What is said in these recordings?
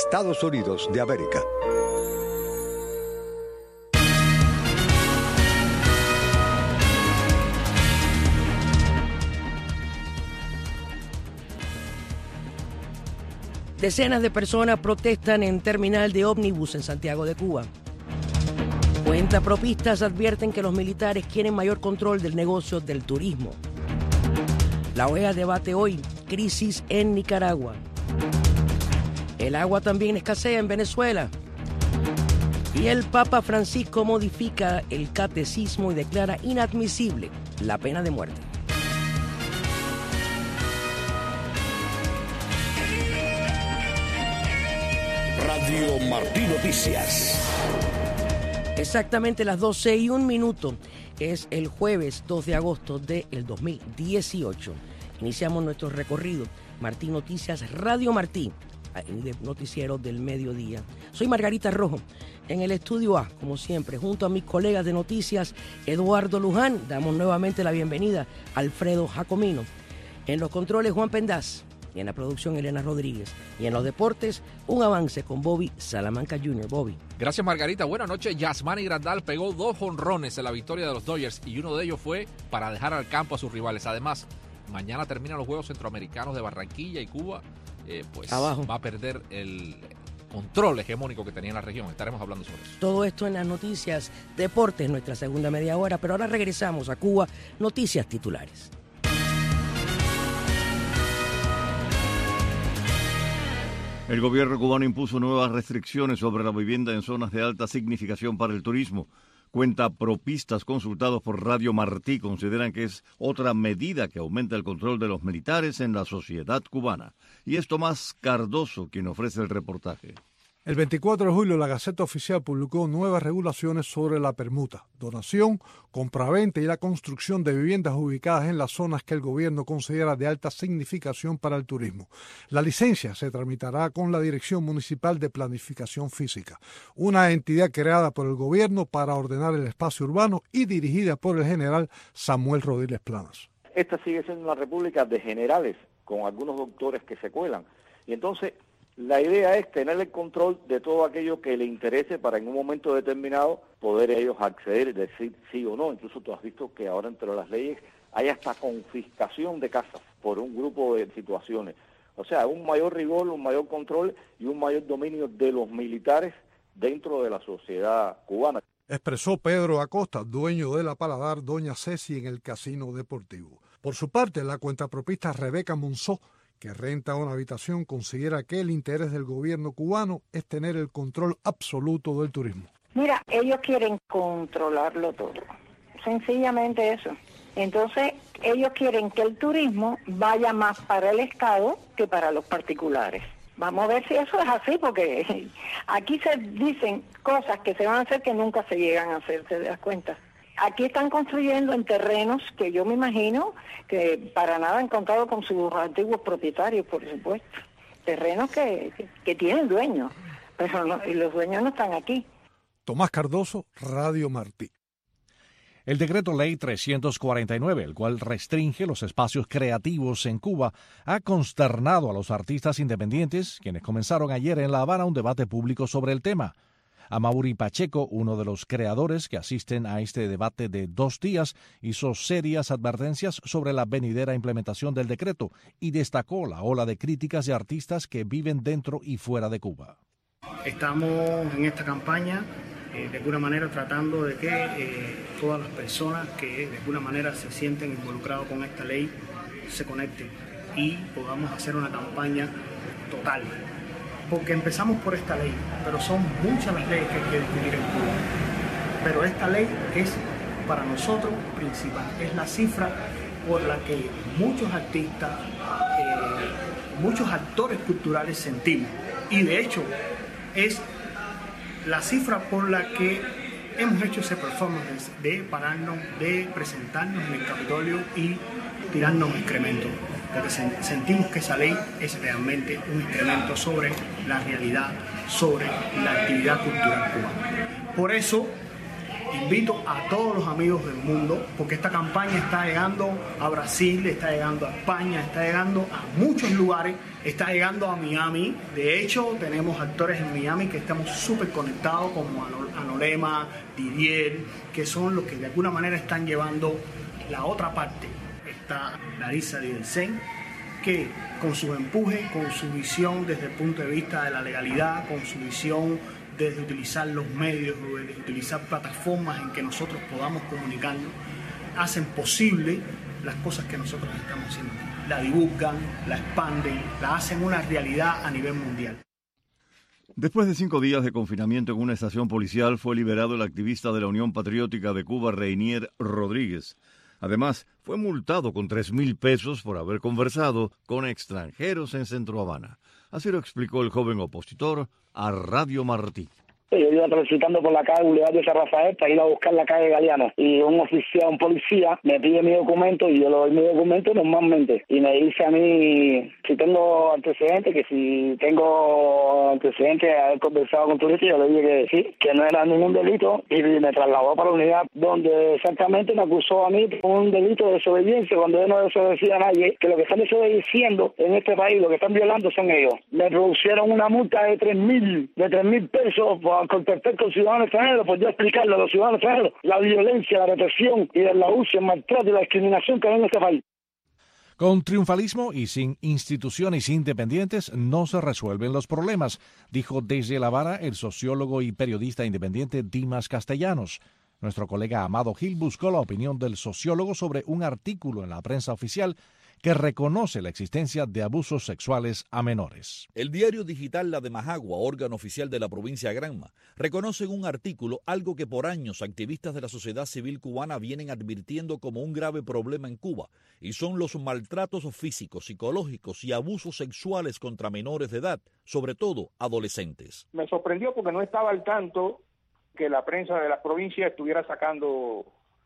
Estados Unidos de América. Decenas de personas protestan en terminal de ómnibus en Santiago de Cuba. Cuentapropistas advierten que los militares quieren mayor control del negocio del turismo. La OEA debate hoy crisis en Nicaragua. El agua también escasea en Venezuela. Y el Papa Francisco modifica el catecismo y declara inadmisible la pena de muerte. Radio Martí Noticias. Exactamente las 12:01. Es el jueves 2 de agosto del 2018. Iniciamos nuestro recorrido. Martí Noticias, Radio Martí, el noticiero del mediodía. Soy Margarita Rojo, en el estudio A, como siempre, junto a mis colegas de noticias, Eduardo Luján. Damos nuevamente la bienvenida a Alfredo Jacomino. En los controles, Juan Pendaz. Y en la producción, Elena Rodríguez. Y en los deportes, un avance con Bobby Salamanca Jr. Bobby. Gracias, Margarita. Buenas noches. Yasmani Grandal pegó 2 jonrones en la victoria de los Dodgers y uno de ellos fue para dejar al campo a sus rivales. Además, mañana terminan los Juegos Centroamericanos de Barranquilla y Cuba pues abajo va a perder el control hegemónico que tenía en la región. Estaremos hablando sobre eso. Todo esto en las noticias deportes, nuestra segunda media hora. Pero ahora regresamos a Cuba. Noticias titulares. El gobierno cubano impuso nuevas restricciones sobre la vivienda en zonas de alta significación para el turismo. Cuentapropistas consultados por Radio Martí consideran que es otra medida que aumenta el control de los militares en la sociedad cubana. Y es Tomás Cardoso quien ofrece el reportaje. El 24 de julio la Gaceta Oficial publicó nuevas regulaciones sobre la permuta, donación, compraventa y la construcción de viviendas ubicadas en las zonas que el gobierno considera de alta significación para el turismo. La licencia se tramitará con la Dirección Municipal de Planificación Física, una entidad creada por el gobierno para ordenar el espacio urbano y dirigida por el general Samuel Rodríguez Planas. Esta sigue siendo una república de generales, con algunos doctores que se cuelan, y entonces la idea es tener el control de todo aquello que le interese para en un momento determinado poder ellos acceder y decir sí o no. Incluso tú has visto que ahora entre las leyes hay hasta confiscación de casas por un grupo de situaciones. O sea, un mayor rigor, un mayor control y un mayor dominio de los militares dentro de la sociedad cubana. Expresó Pedro Acosta, dueño de la Paladar Doña Ceci en el Casino Deportivo. Por su parte, la cuentapropista Rebeca Monzó, que renta una habitación, considera que el interés del gobierno cubano es tener el control absoluto del turismo. Mira, ellos quieren controlarlo todo, sencillamente eso. Entonces, ellos quieren que el turismo vaya más para el Estado que para los particulares. Vamos a ver si eso es así, porque aquí se dicen cosas que se van a hacer que nunca se llegan a hacer, ¿te das cuenta? Aquí están construyendo en terrenos que yo me imagino que para nada han contado con sus antiguos propietarios, por supuesto. Terrenos que tienen dueños, pero no, y los dueños no están aquí. Tomás Cardoso, Radio Martí. El decreto ley 349, el cual restringe los espacios creativos en Cuba, ha consternado a los artistas independientes, quienes comenzaron ayer en La Habana un debate público sobre el tema. Amaury Pacheco, uno de los creadores que asisten a este debate de 2 días, hizo serias advertencias sobre la venidera implementación del decreto y destacó la ola de críticas de artistas que viven dentro y fuera de Cuba. Estamos en esta campaña de alguna manera tratando de que todas las personas que de alguna manera se sienten involucrados con esta ley se conecten y podamos hacer una campaña total. Porque empezamos por esta ley, pero son muchas las leyes que hay que discutir en Cuba. Pero esta ley es para nosotros principal, es la cifra por la que muchos artistas, muchos actores culturales sentimos. Y de hecho, es la cifra por la que hemos hecho ese performance de pararnos, de presentarnos en el Capitolio y tirarnos excremento. Porque sentimos que esa ley es realmente un incremento sobre la realidad, sobre la actividad cultural cubana. Por eso Invito a todos los amigos del mundo, porque esta campaña está llegando a Brasil, está llegando a España, está llegando a muchos lugares, está llegando a Miami. De hecho, tenemos actores en Miami que estamos súper conectados, como Anolema, Didier, que son los que de alguna manera están llevando la otra parte. Está Larissa Didelsen, que con sus empujes, con su visión desde el punto de vista de la legalidad, con su visión desde utilizar los medios, desde utilizar plataformas en que nosotros podamos comunicarnos, hacen posible las cosas que nosotros estamos haciendo. La divulgan, la expanden, la hacen una realidad a nivel mundial. Después de 5 días de confinamiento en una estación policial, fue liberado el activista de la Unión Patriótica de Cuba, Reinier Rodríguez. Además, fue multado con 3,000 pesos por haber conversado con extranjeros en Centro Habana. Así lo explicó el joven opositor a Radio Martí. Yo iba transitando por la calle Boulevard de San Rafael para ir a buscar la calle Galeano y un policía me pide mi documento y yo le doy mi documento normalmente y me dice a mí si tengo antecedentes, que si tengo antecedentes de haber conversado con turistas. Yo le dije que sí, que no era ningún delito y me trasladó para la unidad donde exactamente me acusó a mí por un delito de desobediencia cuando yo no desobedecía a nadie, que lo que están desobedeciendo en este país, lo que están violando son ellos. Me produjeron una multa de 3,000 pesos con respecto al ciudadano extranjero, pues yo explicarle a los ciudadanos extranjeros la violencia, la represión y el abuso, el maltrato y la discriminación que hay en este país. Con triunfalismo y sin instituciones independientes no se resuelven los problemas, dijo desde La Habana el sociólogo y periodista independiente Dimas Castellanos. Nuestro colega Amado Gil buscó la opinión del sociólogo sobre un artículo en la prensa oficial que reconoce la existencia de abusos sexuales a menores. El diario digital La de Majagua, órgano oficial de la provincia de Granma, reconoce en un artículo algo que por años activistas de la sociedad civil cubana vienen advirtiendo como un grave problema en Cuba, y son los maltratos físicos, psicológicos y abusos sexuales contra menores de edad, sobre todo adolescentes. Me sorprendió porque no estaba al tanto que la prensa de las provincias estuviera sacando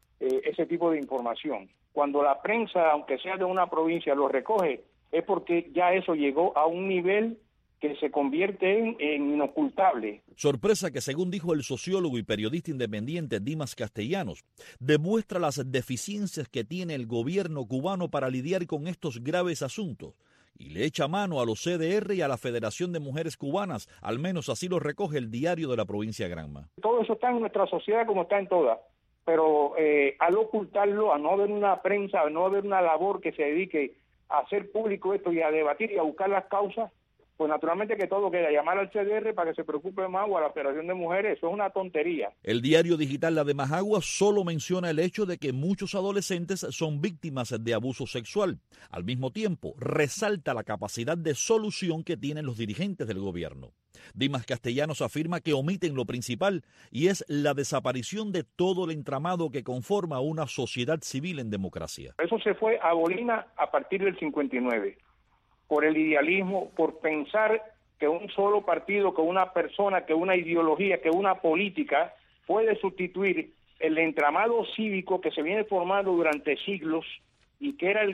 ese tipo de información. Cuando la prensa, aunque sea de una provincia, lo recoge, es porque ya eso llegó a un nivel que se convierte en inocultable. Sorpresa que, según dijo el sociólogo y periodista independiente Dimas Castellanos, demuestra las deficiencias que tiene el gobierno cubano para lidiar con estos graves asuntos y le echa mano a los CDR y a la Federación de Mujeres Cubanas, al menos así lo recoge el diario de la provincia de Granma. Todo eso está en nuestra sociedad como está en todas. Pero al ocultarlo, a no haber una prensa, a no haber una labor que se dedique a hacer público esto y a debatir y a buscar las causas, pues naturalmente que todo queda. Llamar al CDR para que se preocupe más o a la Federación de Mujeres, eso es una tontería. El diario digital La de Majagua solo menciona el hecho de que muchos adolescentes son víctimas de abuso sexual. Al mismo tiempo, resalta la capacidad de solución que tienen los dirigentes del gobierno. Dimas Castellanos afirma que omiten lo principal y es la desaparición de todo el entramado que conforma una sociedad civil en democracia. Eso se fue a bolina a partir del 59. Por el idealismo, por pensar que un solo partido, que una persona, que una ideología, que una política puede sustituir el entramado cívico que se viene formando durante siglos y que era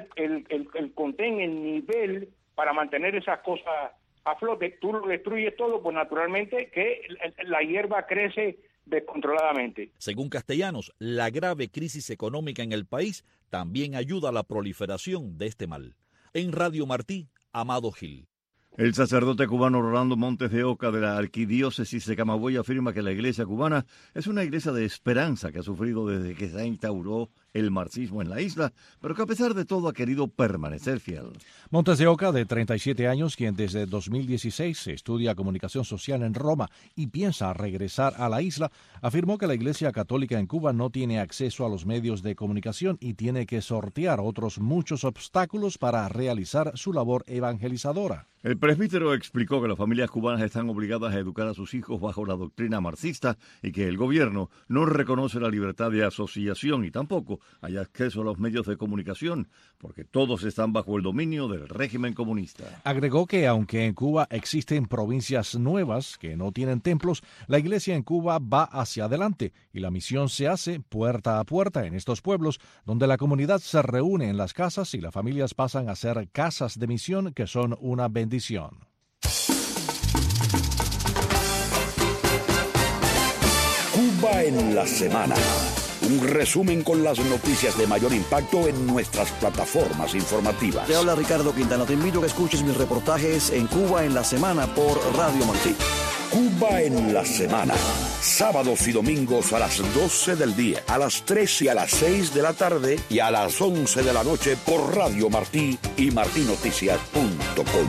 el contén, el nivel para mantener esas cosas a flote. Tú lo destruyes todo, pues naturalmente que la hierba crece descontroladamente. Según Castellanos, la grave crisis económica en el país también ayuda a la proliferación de este mal. En Radio Martí, Amado Gil. El sacerdote cubano Rolando Montes de Oca de la Arquidiócesis de Camagüey afirma que la iglesia cubana es una iglesia de esperanza que ha sufrido desde que se instauró el marxismo en la isla, pero que a pesar de todo ha querido permanecer fiel. Montes de Oca, de 37 años, quien desde 2016 estudia comunicación social en Roma y piensa regresar a la isla, afirmó que la Iglesia Católica en Cuba no tiene acceso a los medios de comunicación y tiene que sortear otros muchos obstáculos para realizar su labor evangelizadora. El presbítero explicó que las familias cubanas están obligadas a educar a sus hijos bajo la doctrina marxista y que el gobierno no reconoce la libertad de asociación y tampoco hay acceso a los medios de comunicación, porque todos están bajo el dominio del régimen comunista. Agregó que aunque en Cuba existen provincias nuevas que no tienen templos, la iglesia en Cuba va hacia adelante y la misión se hace puerta a puerta en estos pueblos, donde la comunidad se reúne en las casas y las familias pasan a ser casas de misión que son una bendición. Cuba en la semana. Un resumen con las noticias de mayor impacto en nuestras plataformas informativas. Te habla Ricardo Quintana. Te invito a que escuches mis reportajes en Cuba en la semana por Radio Martí. Cuba en la semana. Sábados y domingos a las 12 del día, a las 3 y a las 6 de la tarde y a las 11 de la noche por Radio Martí y martinoticias.com.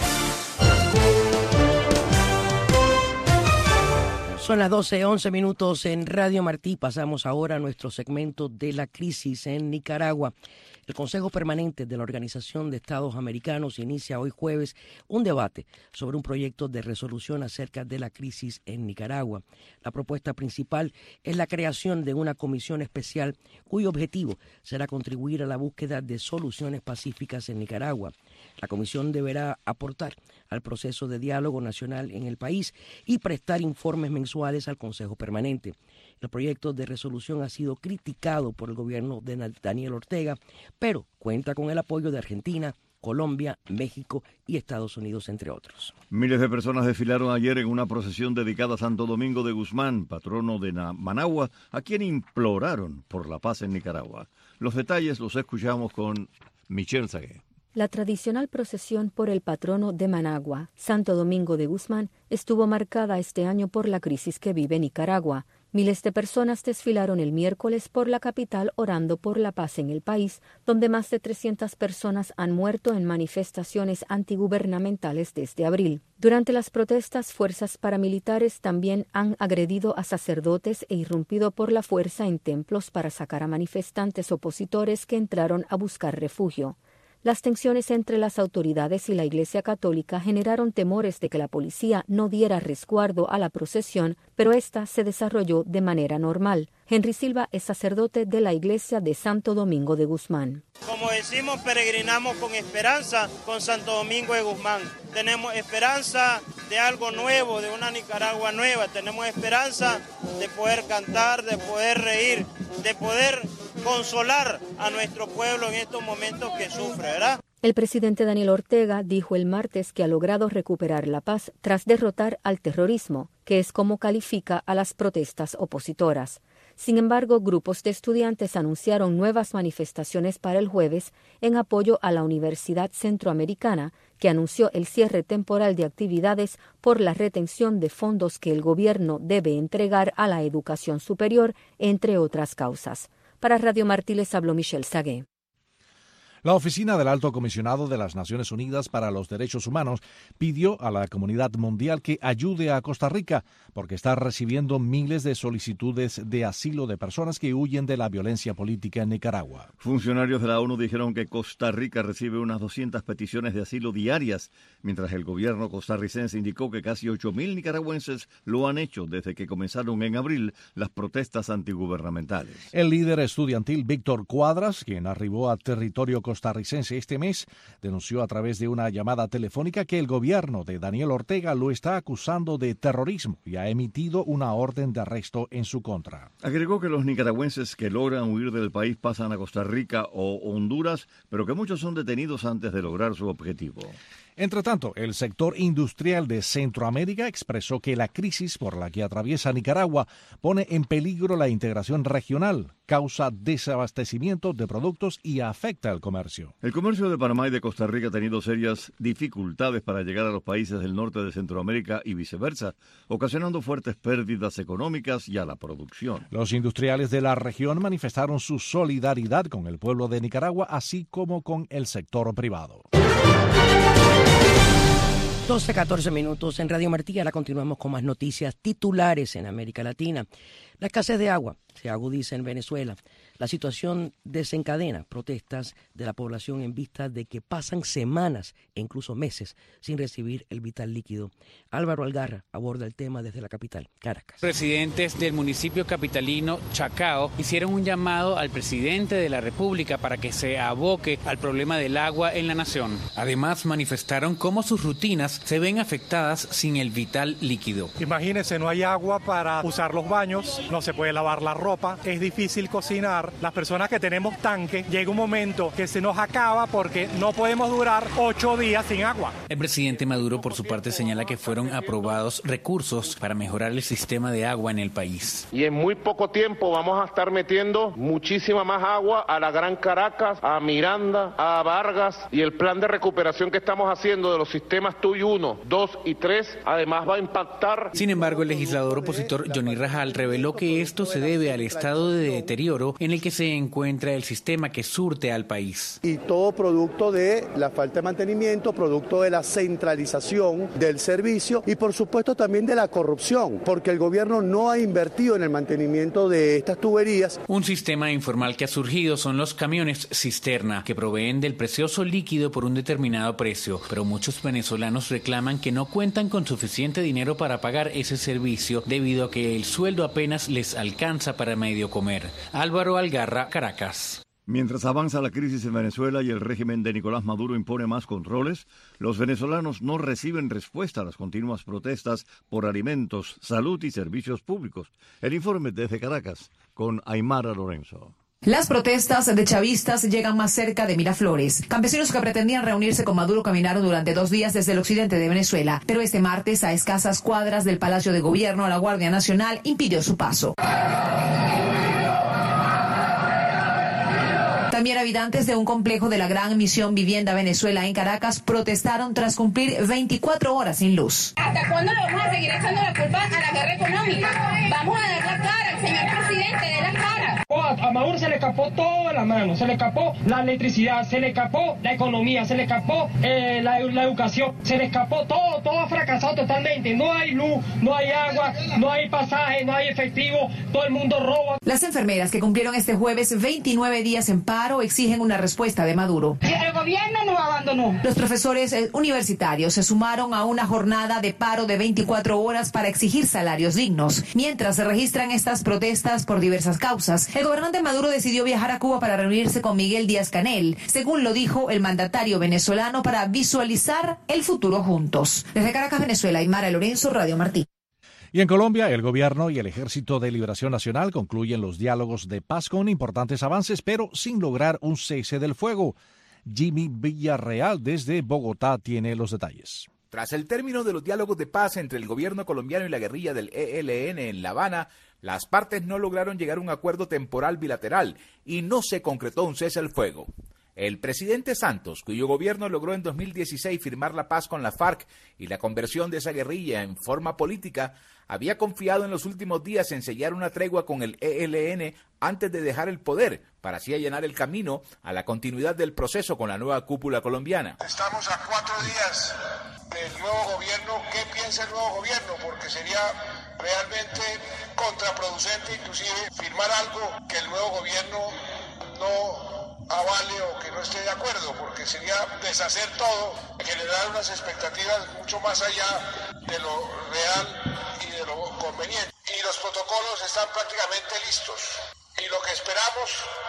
Son las 12:11 en Radio Martí. Pasamos ahora a nuestro segmento de la crisis en Nicaragua. El Consejo Permanente de la Organización de Estados Americanos inicia hoy jueves un debate sobre un proyecto de resolución acerca de la crisis en Nicaragua. La propuesta principal es la creación de una comisión especial cuyo objetivo será contribuir a la búsqueda de soluciones pacíficas en Nicaragua. La comisión deberá aportar al proceso de diálogo nacional en el país y prestar informes mensuales al Consejo Permanente. El proyecto de resolución ha sido criticado por el gobierno de Daniel Ortega, pero cuenta con el apoyo de Argentina, Colombia, México y Estados Unidos, entre otros. Miles de personas desfilaron ayer en una procesión dedicada a Santo Domingo de Guzmán, patrono de Managua, a quien imploraron por la paz en Nicaragua. Los detalles los escuchamos con Michelle Sagué. La tradicional procesión por el patrono de Managua, Santo Domingo de Guzmán, estuvo marcada este año por la crisis que vive Nicaragua. Miles de personas desfilaron el miércoles por la capital orando por la paz en el país, donde más de 300 personas han muerto en manifestaciones antigubernamentales desde abril. Durante las protestas, fuerzas paramilitares también han agredido a sacerdotes e irrumpido por la fuerza en templos para sacar a manifestantes opositores que entraron a buscar refugio. Las tensiones entre las autoridades y la Iglesia Católica generaron temores de que la policía no diera resguardo a la procesión, pero esta se desarrolló de manera normal. Henry Silva es sacerdote de la Iglesia de Santo Domingo de Guzmán. Como decimos, peregrinamos con esperanza con Santo Domingo de Guzmán. Tenemos esperanza de algo nuevo, de una Nicaragua nueva. Tenemos esperanza de poder cantar, de poder reír, de poder consolar a nuestro pueblo en estos momentos que sufre, ¿verdad? El presidente Daniel Ortega dijo el martes que ha logrado recuperar la paz tras derrotar al terrorismo, que es como califica a las protestas opositoras. Sin embargo, grupos de estudiantes anunciaron nuevas manifestaciones para el jueves en apoyo a la Universidad Centroamericana, que anunció el cierre temporal de actividades por la retención de fondos que el gobierno debe entregar a la educación superior, entre otras causas. Para Radio Martí les habló Michelle Sagué. La Oficina del Alto Comisionado de las Naciones Unidas para los Derechos Humanos pidió a la comunidad mundial que ayude a Costa Rica porque está recibiendo miles de solicitudes de asilo de personas que huyen de la violencia política en Nicaragua. Funcionarios de la ONU dijeron que Costa Rica recibe unas 200 peticiones de asilo diarias, mientras el gobierno costarricense indicó que casi 8.000 nicaragüenses lo han hecho desde que comenzaron en abril las protestas antigubernamentales. El líder estudiantil Víctor Cuadras, quien arribó a territorio costarricense este mes, denunció a través de una llamada telefónica que el gobierno de Daniel Ortega lo está acusando de terrorismo y ha emitido una orden de arresto en su contra. Agregó que los nicaragüenses que logran huir del país pasan a Costa Rica o Honduras, pero que muchos son detenidos antes de lograr su objetivo. Entre tanto, el sector industrial de Centroamérica expresó que la crisis por la que atraviesa Nicaragua pone en peligro la integración regional, causa desabastecimiento de productos y afecta al comercio. El comercio de Panamá y de Costa Rica ha tenido serias dificultades para llegar a los países del norte de Centroamérica y viceversa, ocasionando fuertes pérdidas económicas y a la producción. Los industriales de la región manifestaron su solidaridad con el pueblo de Nicaragua, así como con el sector privado. 12:14 en Radio Martí. Ahora continuamos con más noticias titulares en América Latina. La escasez de agua se agudiza en Venezuela. La situación desencadena protestas de la población en vista de que pasan semanas e incluso meses sin recibir el vital líquido. Álvaro Algarra aborda el tema desde la capital, Caracas. Residentes del municipio capitalino Chacao hicieron un llamado al presidente de la República para que se aboque al problema del agua en la nación. Además, manifestaron cómo sus rutinas se ven afectadas sin el vital líquido. Imagínense, no hay agua para usar los baños, no se puede lavar la ropa, es difícil cocinar durar, las personas que tenemos tanque, llega un momento que se nos acaba porque no podemos durar 8 días sin agua. El presidente Maduro, por su parte, señala que fueron aprobados recursos para mejorar el sistema de agua en el país. Y en muy poco tiempo vamos a estar metiendo muchísima más agua a la Gran Caracas, a Miranda, a Vargas, y el plan de recuperación que estamos haciendo de los sistemas TUI 1, 2 y 3, además va a impactar. Sin embargo, el legislador opositor Johnny Rajal reveló que esto se debe al estado de deterioro en el que se encuentra el sistema que surte al país. Y todo producto de la falta de mantenimiento, producto de la centralización del servicio y por supuesto también de la corrupción, porque el gobierno no ha invertido en el mantenimiento de estas tuberías. Un sistema informal que ha surgido son los camiones cisterna, que proveen del precioso líquido por un determinado precio, pero muchos venezolanos reclaman que no cuentan con suficiente dinero para pagar ese servicio debido a que el sueldo apenas les alcanza para medio comer. Álvaro Algarra, Caracas. Mientras avanza la crisis en Venezuela y el régimen de Nicolás Maduro impone más controles, los venezolanos no reciben respuesta a las continuas protestas por alimentos, salud y servicios públicos. El informe desde Caracas con Aymara Lorenzo. Las protestas de chavistas llegan más cerca de Miraflores. Campesinos que pretendían reunirse con Maduro caminaron durante 2 días desde el occidente de Venezuela, pero este martes, a escasas cuadras del Palacio de Gobierno, la Guardia Nacional impidió su paso. También habitantes de un complejo de la Gran Misión Vivienda Venezuela en Caracas protestaron tras cumplir 24 horas sin luz. ¿Hasta cuándo le vamos a seguir echando la culpa a la guerra económica? Vamos a dar la cara, el señor presidente, de la cara. A Maduro se le escapó todo de las manos, se le escapó la electricidad, se le escapó la economía, se le escapó la educación, se le escapó todo ha fracasado totalmente. No hay luz, no hay agua, no hay pasaje, no hay efectivo, todo el mundo roba. Las enfermeras que cumplieron este jueves 29 días en paro exigen una respuesta de Maduro. El gobierno nos abandonó. Los profesores universitarios se sumaron a una jornada de paro de 24 horas para exigir salarios dignos. Mientras se registran estas protestas por diversas causas, el gobernante Maduro decidió viajar a Cuba para reunirse con Miguel Díaz-Canel, según lo dijo el mandatario venezolano, para visualizar el futuro juntos. Desde Caracas, Venezuela, Aymara Lorenzo, Radio Martí. Y en Colombia, el gobierno y el Ejército de Liberación Nacional concluyen los diálogos de paz con importantes avances, pero sin lograr un cese del fuego. Jimmy Villarreal, desde Bogotá, tiene los detalles. Tras el término de los diálogos de paz entre el gobierno colombiano y la guerrilla del ELN en La Habana, las partes no lograron llegar a un acuerdo temporal bilateral y no se concretó un cese al fuego. El presidente Santos, cuyo gobierno logró en 2016 firmar la paz con la FARC y la conversión de esa guerrilla en forma política, había confiado en los últimos días en sellar una tregua con el ELN antes de dejar el poder, para así allanar el camino a la continuidad del proceso con la nueva cúpula colombiana. Estamos a 4 días del nuevo gobierno. ¿Qué piensa el nuevo gobierno? Porque sería realmente contraproducente inclusive firmar algo que el nuevo gobierno no avale o que no esté de acuerdo, porque sería deshacer todo, generar unas expectativas mucho más allá de lo real y de lo conveniente. Y los protocolos están prácticamente listos. Y lo que esperamos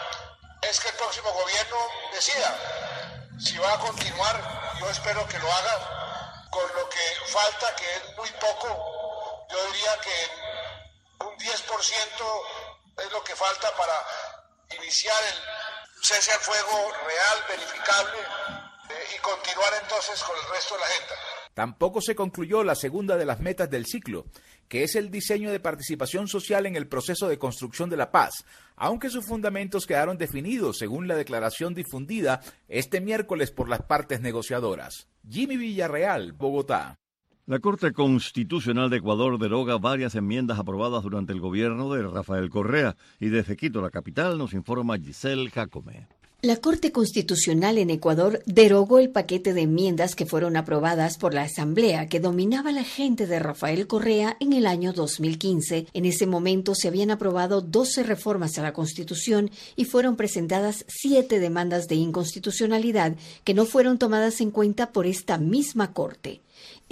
es que el próximo gobierno decida si va a continuar. Yo espero que lo haga con lo que falta, que es muy poco. Yo diría que un 10% es lo que falta para iniciar el cese al fuego real, verificable, y continuar entonces con el resto de la agenda. Tampoco se concluyó la segunda de las metas del ciclo, que es el diseño de participación social en el proceso de construcción de la paz, aunque sus fundamentos quedaron definidos según la declaración difundida este miércoles por las partes negociadoras. Jimmy Villarreal, Bogotá. La Corte Constitucional de Ecuador deroga varias enmiendas aprobadas durante el gobierno de Rafael Correa. Y desde Quito, la capital, nos informa Giselle Jacome. La Corte Constitucional en Ecuador derogó el paquete de enmiendas que fueron aprobadas por la Asamblea que dominaba la gente de Rafael Correa en el año 2015. En ese momento se habían aprobado 12 reformas a la Constitución y fueron presentadas 7 demandas de inconstitucionalidad que no fueron tomadas en cuenta por esta misma Corte.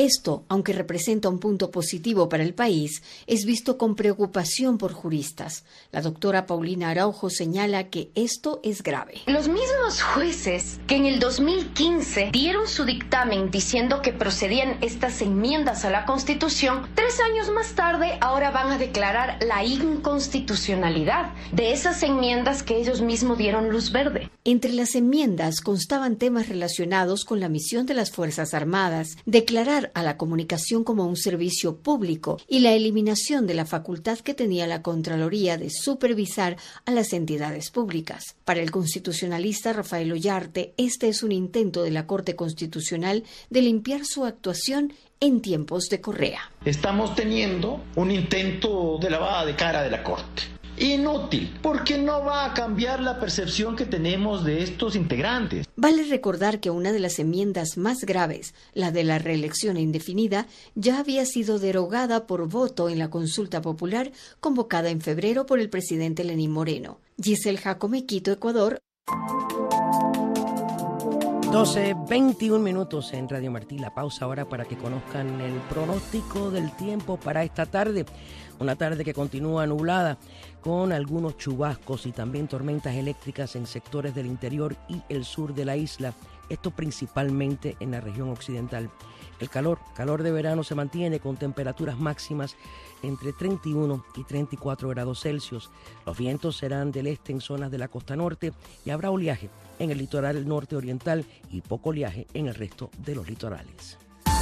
Esto, aunque representa un punto positivo para el país, es visto con preocupación por juristas. La doctora Paulina Araujo señala que esto es grave. Los mismos jueces que en el 2015 dieron su dictamen diciendo que procedían estas enmiendas a la Constitución, 3 años más tarde ahora van a declarar la inconstitucionalidad de esas enmiendas que ellos mismos dieron luz verde. Entre las enmiendas constaban temas relacionados con la misión de las Fuerzas Armadas, declarar a la comunicación como un servicio público y la eliminación de la facultad que tenía la Contraloría de supervisar a las entidades públicas. Para el constitucionalista Rafael Ollarte, este es un intento de la Corte Constitucional de limpiar su actuación en tiempos de Correa. Estamos teniendo un intento de lavada de cara de la Corte. Inútil, porque no va a cambiar la percepción que tenemos de estos integrantes. Vale recordar que una de las enmiendas más graves, la de la reelección indefinida, ya había sido derogada por voto en la consulta popular convocada en febrero por el presidente Lenín Moreno. Giselle Jacome, Quito, Ecuador. 12:21 en Radio Martí. La pausa ahora para que conozcan el pronóstico del tiempo para esta tarde. Una tarde que continúa nublada con algunos chubascos y también tormentas eléctricas en sectores del interior y el sur de la isla. Esto principalmente en la región occidental. El calor de verano se mantiene con temperaturas máximas entre 31 y 34 grados Celsius. Los vientos serán del este en zonas de la costa norte y habrá oleaje en el litoral norte oriental y poco oleaje en el resto de los litorales.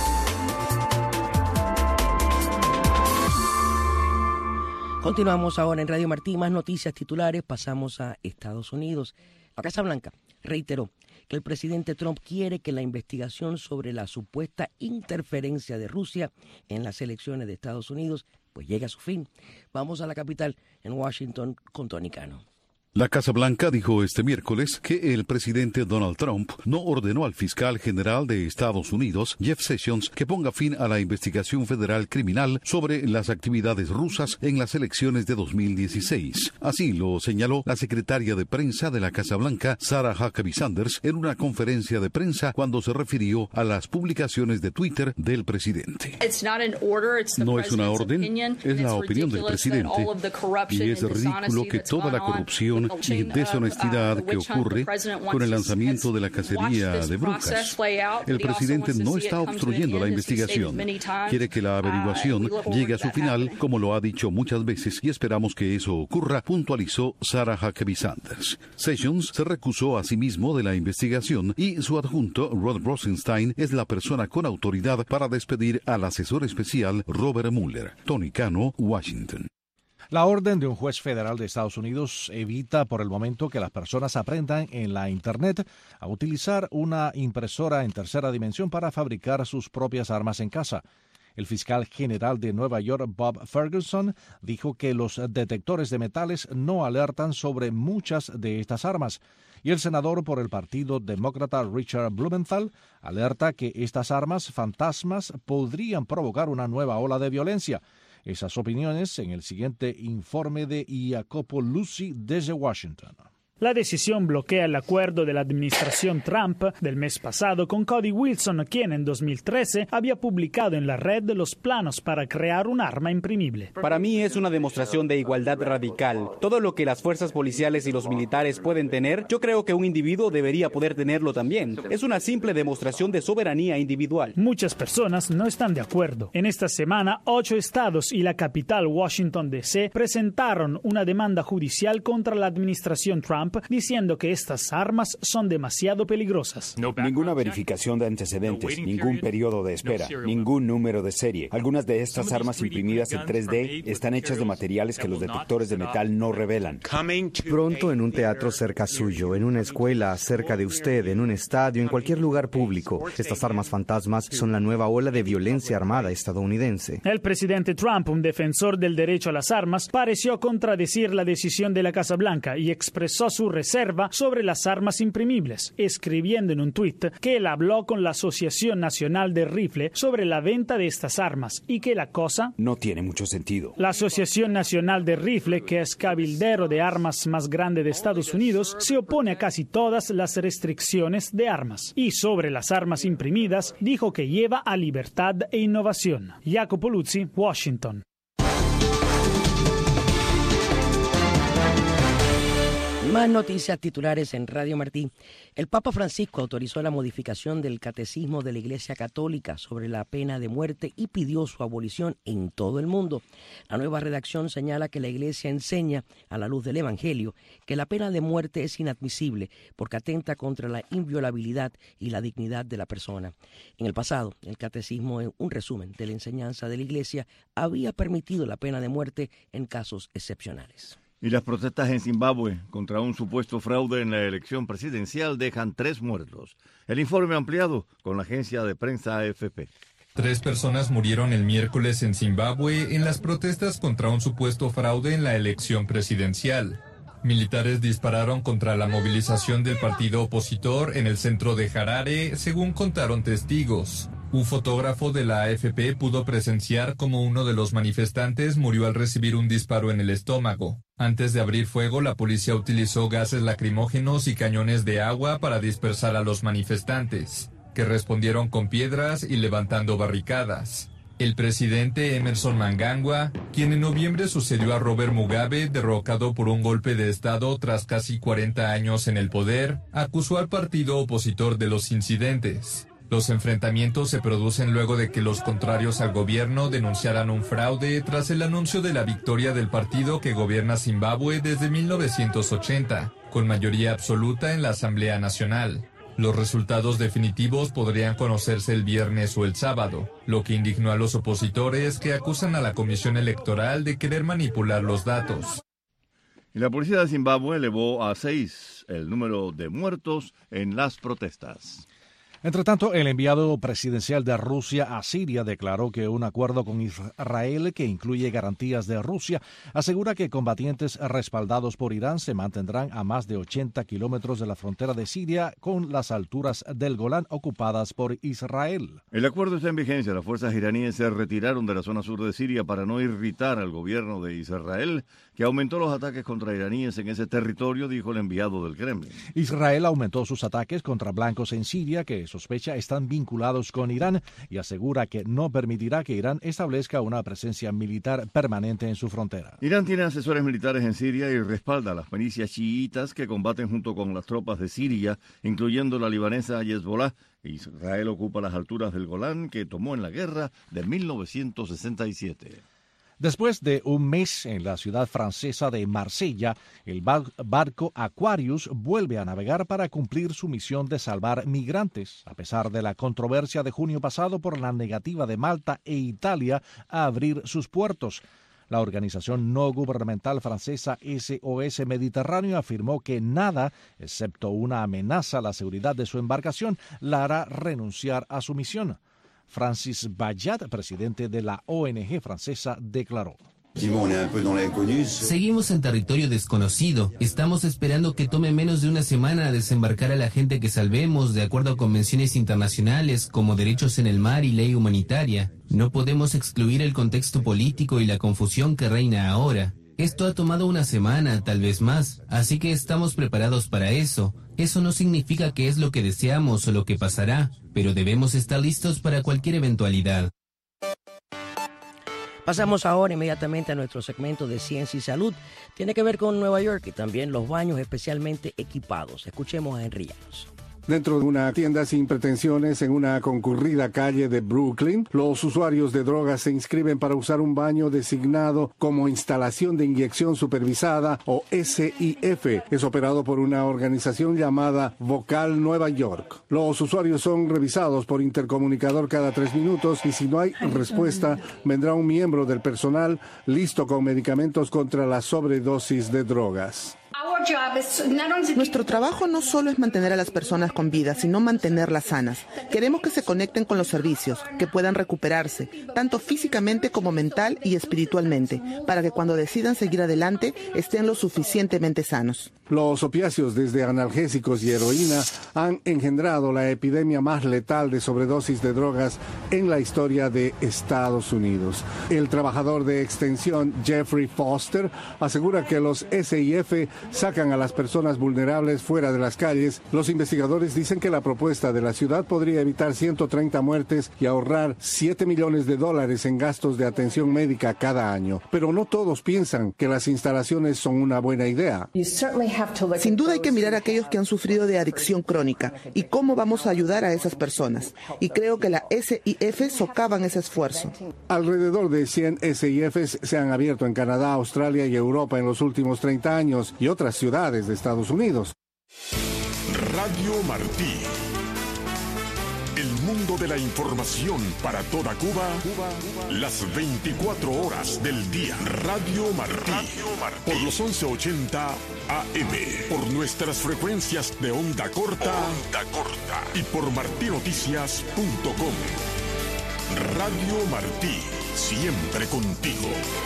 Continuamos ahora en Radio Martí, más noticias titulares, pasamos a Estados Unidos. La Casa Blanca reiteró que el presidente Trump quiere que la investigación sobre la supuesta interferencia de Rusia en las elecciones de Estados Unidos pues llegue a su fin. Vamos a la capital, en Washington, con Tony Cano. La Casa Blanca dijo este miércoles que el presidente Donald Trump no ordenó al fiscal general de Estados Unidos, Jeff Sessions, que ponga fin a la investigación federal criminal sobre las actividades rusas en las elecciones de 2016. Así lo señaló la secretaria de prensa de la Casa Blanca, Sarah Huckabee Sanders, en una conferencia de prensa cuando se refirió a las publicaciones de Twitter del presidente. No es una orden, es la opinión del presidente, y es ridículo que toda la corrupción y deshonestidad que ocurre con el lanzamiento de la cacería de brujas. El presidente no está obstruyendo la investigación. Quiere que la averiguación llegue a su final, como lo ha dicho muchas veces, y esperamos que eso ocurra, puntualizó Sarah Huckabee Sanders. Sessions se recusó a sí mismo de la investigación y su adjunto, Rod Rosenstein, es la persona con autoridad para despedir al asesor especial Robert Mueller. Tony Cano, Washington. La orden de un juez federal de Estados Unidos evita por el momento que las personas aprendan en la Internet a utilizar una impresora en tercera dimensión para fabricar sus propias armas en casa. El fiscal general de Nueva York, Bob Ferguson, dijo que los detectores de metales no alertan sobre muchas de estas armas. Y el senador por el Partido Demócrata, Richard Blumenthal, alerta que estas armas fantasmas podrían provocar una nueva ola de violencia. Esas opiniones en el siguiente informe de Jacopo Luzzi desde Washington. La decisión bloquea el acuerdo de la administración Trump del mes pasado con Cody Wilson, quien en 2013 había publicado en la red los planos para crear un arma imprimible. Para mí es una demostración de igualdad radical. Todo lo que las fuerzas policiales y los militares pueden tener, yo creo que un individuo debería poder tenerlo también. Es una simple demostración de soberanía individual. Muchas personas no están de acuerdo. En esta semana, 8 estados y la capital, Washington, D.C., presentaron una demanda judicial contra la administración Trump, diciendo que estas armas son demasiado peligrosas. Ninguna verificación de antecedentes, ningún periodo de espera, ningún número de serie. Algunas de estas armas imprimidas en 3D están hechas de materiales que los detectores de metal no revelan. Pronto en un teatro cerca suyo, en una escuela cerca de usted, en un estadio, en cualquier lugar público. Estas armas fantasmas son la nueva ola de violencia armada estadounidense. El presidente Trump, un defensor del derecho a las armas, pareció contradecir la decisión de la Casa Blanca y expresó su reserva sobre las armas imprimibles, escribiendo en un tuit que él habló con la Asociación Nacional de Rifle sobre la venta de estas armas y que la cosa no tiene mucho sentido. La Asociación Nacional de Rifle, que es cabildero de armas más grande de Estados Unidos, se opone a casi todas las restricciones de armas. Y sobre las armas imprimidas, dijo que lleva a libertad e innovación. Jacopo Luzzi, Washington. Más noticias titulares en Radio Martí. El Papa Francisco autorizó la modificación del Catecismo de la Iglesia Católica sobre la pena de muerte y pidió su abolición en todo el mundo. La nueva redacción señala que la Iglesia enseña, a la luz del Evangelio, que la pena de muerte es inadmisible porque atenta contra la inviolabilidad y la dignidad de la persona. En el pasado, el Catecismo, en un resumen de la enseñanza de la Iglesia, había permitido la pena de muerte en casos excepcionales. Y las protestas en Zimbabue contra un supuesto fraude en la elección presidencial dejan 3 muertos. El informe ampliado con la agencia de prensa AFP. 3 personas murieron el miércoles en Zimbabue en las protestas contra un supuesto fraude en la elección presidencial. Militares dispararon contra la movilización del partido opositor en el centro de Harare, según contaron testigos. Un fotógrafo de la AFP pudo presenciar cómo uno de los manifestantes murió al recibir un disparo en el estómago. Antes de abrir fuego, la policía utilizó gases lacrimógenos y cañones de agua para dispersar a los manifestantes, que respondieron con piedras y levantando barricadas. El presidente Emmerson Mnangagwa, quien en noviembre sucedió a Robert Mugabe, derrocado por un golpe de Estado tras casi 40 años en el poder, acusó al partido opositor de los incidentes. Los enfrentamientos se producen luego de que los contrarios al gobierno denunciaran un fraude tras el anuncio de la victoria del partido que gobierna Zimbabue desde 1980, con mayoría absoluta en la Asamblea Nacional. Los resultados definitivos podrían conocerse el viernes o el sábado, lo que indignó a los opositores que acusan a la Comisión Electoral de querer manipular los datos. Y la policía de Zimbabue elevó a 6 el número de muertos en las protestas. Entre tanto, el enviado presidencial de Rusia a Siria declaró que un acuerdo con Israel, que incluye garantías de Rusia, asegura que combatientes respaldados por Irán se mantendrán a más de 80 kilómetros de la frontera de Siria con las alturas del Golán ocupadas por Israel. El acuerdo está en vigencia. Las fuerzas iraníes se retiraron de la zona sur de Siria para no irritar al gobierno de Israel, que aumentó los ataques contra iraníes en ese territorio, dijo el enviado del Kremlin. Israel aumentó sus ataques contra blancos en Siria, que sospecha están vinculados con Irán, y asegura que no permitirá que Irán establezca una presencia militar permanente en su frontera. Irán tiene asesores militares en Siria y respalda a las milicias chiitas que combaten junto con las tropas de Siria, incluyendo la libanesa Hezbollah. Israel ocupa las alturas del Golán que tomó en la guerra de 1967. Después de un mes en la ciudad francesa de Marsella, el barco Aquarius vuelve a navegar para cumplir su misión de salvar migrantes, a pesar de la controversia de junio pasado por la negativa de Malta e Italia a abrir sus puertos. La organización no gubernamental francesa SOS Mediterráneo afirmó que nada, excepto una amenaza a la seguridad de su embarcación, la hará renunciar a su misión. Francis Bayat, presidente de la ONG francesa, declaró: Seguimos en territorio desconocido. Estamos esperando que tome menos de una semana a desembarcar a la gente que salvemos de acuerdo a convenciones internacionales como derechos en el mar y ley humanitaria. No podemos excluir el contexto político y la confusión que reina ahora. Esto ha tomado una semana, tal vez más, así que estamos preparados para eso. Eso no significa que es lo que deseamos o lo que pasará, pero debemos estar listos para cualquier eventualidad. Pasamos ahora inmediatamente a nuestro segmento de Ciencia y Salud. Tiene que ver con Nueva York y también los baños especialmente equipados. Escuchemos a Henry Llanos. Dentro de una tienda sin pretensiones en una concurrida calle de Brooklyn, los usuarios de drogas se inscriben para usar un baño designado como instalación de inyección supervisada o SIF. Es operado por una organización llamada Vocal Nueva York. Los usuarios son revisados por intercomunicador cada 3 minutos y si no hay respuesta, vendrá un miembro del personal listo con medicamentos contra la sobredosis de drogas. Nuestro trabajo no solo es mantener a las personas con vida, sino mantenerlas sanas. Queremos que se conecten con los servicios, que puedan recuperarse, tanto físicamente como mental y espiritualmente, para que cuando decidan seguir adelante estén lo suficientemente sanos. Los opiáceos, desde analgésicos y heroína, han engendrado la epidemia más letal de sobredosis de drogas en la historia de Estados Unidos. El trabajador de extensión Jeffrey Foster asegura que los SIF sacan a las personas vulnerables fuera de las calles. Los investigadores dicen que la propuesta de la ciudad podría evitar 130 muertes y ahorrar $7 millones en gastos de atención médica cada año. Pero no todos piensan que las instalaciones son una buena idea. Sin duda hay que mirar a aquellos que han sufrido de adicción crónica y cómo vamos a ayudar a esas personas. Y creo que la SIF socavan ese esfuerzo. Alrededor de 100 SIFs se han abierto en Canadá, Australia y Europa en los últimos 30 años y otras ciudades de Estados Unidos. Radio Martí. El mundo de la información para toda Cuba, las 24 horas del día. Radio Martí, por los 1180 AM, por nuestras frecuencias de onda corta y por martinoticias.com. Radio Martí, siempre contigo.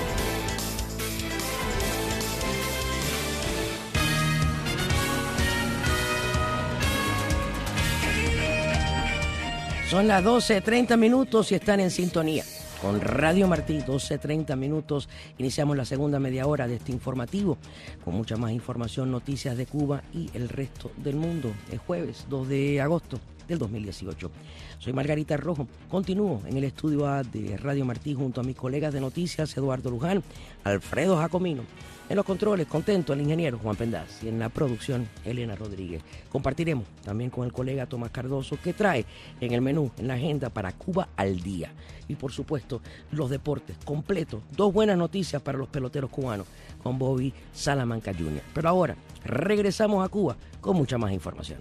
Son las 12:30 y están en sintonía con Radio Martí. 12:30. Iniciamos la segunda media hora de este informativo con mucha más información, noticias de Cuba y el resto del mundo. Es jueves 2 de agosto del 2018. Soy Margarita Rojo. Continúo en el estudio A de Radio Martí junto a mis colegas de noticias Eduardo Luján, Alfredo Jacomino. En los controles, contento el ingeniero Juan Pendaz y en la producción Elena Rodríguez. Compartiremos también con el colega Tomás Cardoso que trae en el menú, en la agenda para Cuba al día. Y por supuesto, los deportes completos. 2 buenas noticias para los peloteros cubanos con Bobby Salamanca Jr. Pero ahora regresamos a Cuba con mucha más información.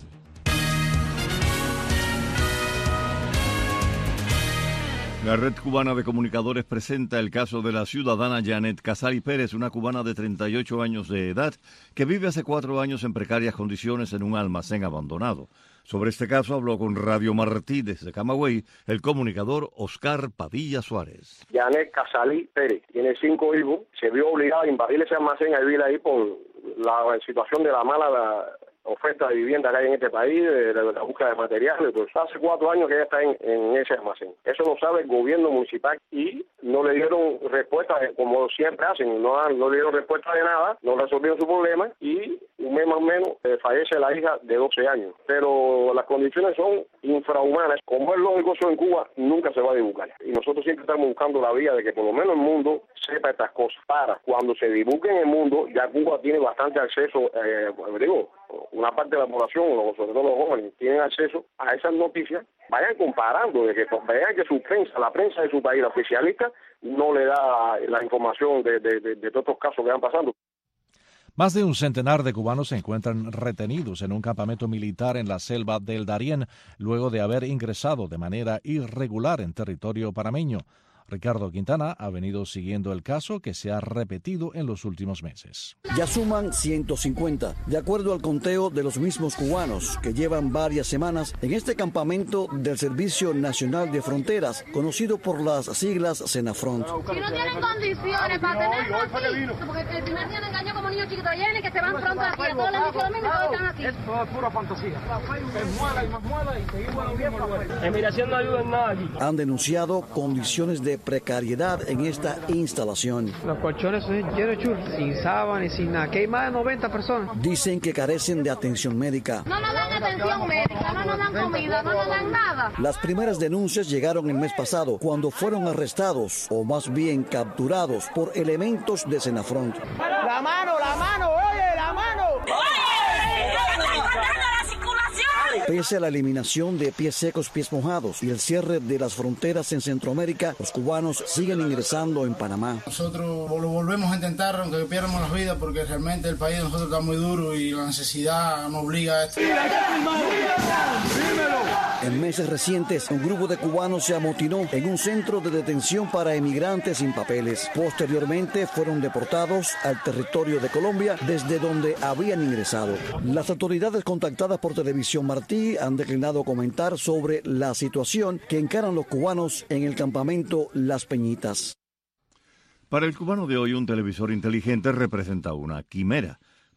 La Red Cubana de Comunicadores presenta el caso de la ciudadana Janet Casali Pérez, una cubana de 38 años de edad que vive hace 4 años en precarias condiciones en un almacén abandonado. Sobre este caso habló con Radio Martí desde Camagüey el comunicador Oscar Padilla Suárez. Janet Casali Pérez tiene 5 hijos, se vio obligada a invadir ese almacén a vivir ahí por la situación de la mala oferta de vivienda que hay en este país, de la búsqueda de materiales. Pues hace 4 años que ella está en ese almacén. Eso lo sabe el gobierno municipal y no le dieron respuesta, como siempre hacen, no le dieron respuesta de nada, no resolvieron su problema y un mes más o menos fallece la hija de 12 años. Pero las condiciones son infrahumanas. Como es lógico, eso en Cuba nunca se va a divulgar. Y nosotros siempre estamos buscando la vía de que por lo menos el mundo sepa estas cosas. Para cuando se divulgue en el mundo, ya Cuba tiene bastante acceso, una parte de la población, sobre todo los jóvenes, tienen acceso a esas noticias. Vayan comparando, de que vean que la prensa de su país, la oficialista, no le da la información de todos estos casos que van pasando. Más de un centenar de cubanos se encuentran retenidos en un campamento militar en la selva del Darién, luego de haber ingresado de manera irregular en territorio panameño. Ricardo Quintana ha venido siguiendo el caso que se ha repetido en los últimos meses. Ya suman 150, de acuerdo al conteo de los mismos cubanos que llevan varias semanas en este campamento del Servicio Nacional de Fronteras, conocido por las siglas Senafront. Si no tienen condiciones para tenerlo aquí, porque el primer día me engañó como niños chiquitos llenos que se van pronto aquí, a todos los niños y todos están aquí. Esto es pura fantasía. Es muela y más muela y seguimos en los mismos lugares. Emigración no ayuda en nada aquí. Han denunciado condiciones de precariedad en esta instalación. Los colchones son llenos de churros, sin sábana y sin nada, que hay más de 90 personas. Dicen que carecen de atención médica. No nos dan atención médica, no nos dan comida, no nos dan nada. Las primeras denuncias llegaron el mes pasado, cuando fueron arrestados, o más bien capturados, por elementos de Senafront. La mano, oye, la mano. Pese a la eliminación de pies secos, pies mojados y el cierre de las fronteras en Centroamérica, los cubanos siguen ingresando en Panamá. Nosotros lo volvemos a intentar, aunque pierdan las vidas, porque realmente el país de nosotros está muy duro y la necesidad nos obliga a esto. En meses recientes, un grupo de cubanos se amotinó en un centro de detención para emigrantes sin papeles. Posteriormente, fueron deportados al territorio de Colombia, desde donde habían ingresado. Las autoridades contactadas por Televisión Martí han declinado comentar sobre la situación que encaran los cubanos en el campamento Las Peñitas. Para el cubano de hoy, un televisor inteligente representa una quimera.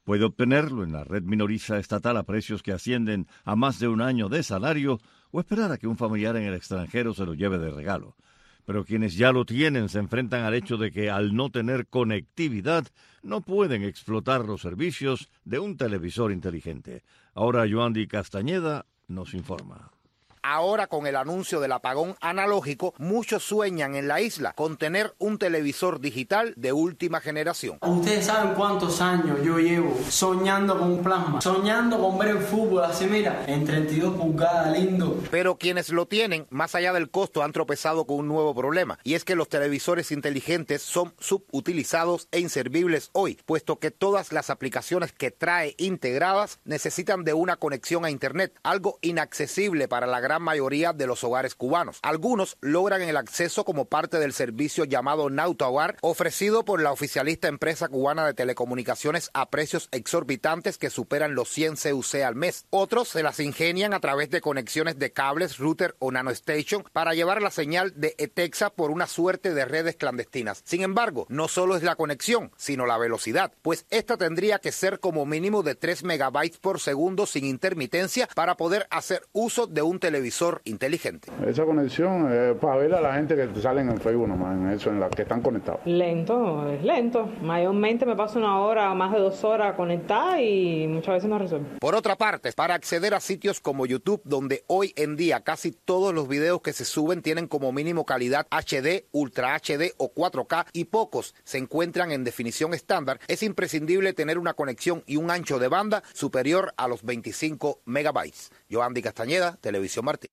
Puede obtenerlo en la red minoriza estatal a precios que ascienden a más de un año de salario o esperar a que un familiar en el extranjero se lo lleve de regalo. Pero quienes ya lo tienen se enfrentan al hecho de que al no tener conectividad no pueden explotar los servicios de un televisor inteligente. Ahora Yoandi Castañeda nos informa. Ahora, con el anuncio del apagón analógico, muchos sueñan en la isla con tener un televisor digital de última generación. Ustedes saben cuántos años yo llevo soñando con un plasma, soñando con ver el fútbol así, mira, en 32 pulgadas, lindo. Pero quienes lo tienen, más allá del costo, han tropezado con un nuevo problema, y es que los televisores inteligentes son subutilizados e inservibles hoy, puesto que todas las aplicaciones que trae integradas necesitan de una conexión a Internet, algo inaccesible para la gran mayoría de los hogares cubanos. Algunos logran el acceso como parte del servicio llamado NautaHogar, ofrecido por la oficialista empresa cubana de telecomunicaciones a precios exorbitantes que superan los 100 CUC al mes. Otros se las ingenian a través de conexiones de cables, router o nanostation para llevar la señal de ETEXA por una suerte de redes clandestinas. Sin embargo, no solo es la conexión, sino la velocidad, pues esta tendría que ser como mínimo de 3 megabytes por segundo sin intermitencia para poder hacer uso de un televisor inteligente. Esa conexión es para ver a la gente que salen en Facebook nomás, en eso, en la que están conectados. Lento, es lento. Mayormente me paso 1 hora, más de 2 horas conectada y muchas veces no resuelve. Por otra parte, para acceder a sitios como YouTube, donde hoy en día casi todos los videos que se suben tienen como mínimo calidad HD, Ultra HD o 4K y pocos se encuentran en definición estándar, es imprescindible tener una conexión y un ancho de banda superior a los 25 megabytes. Yoandi Castañeda, Televisión Martí.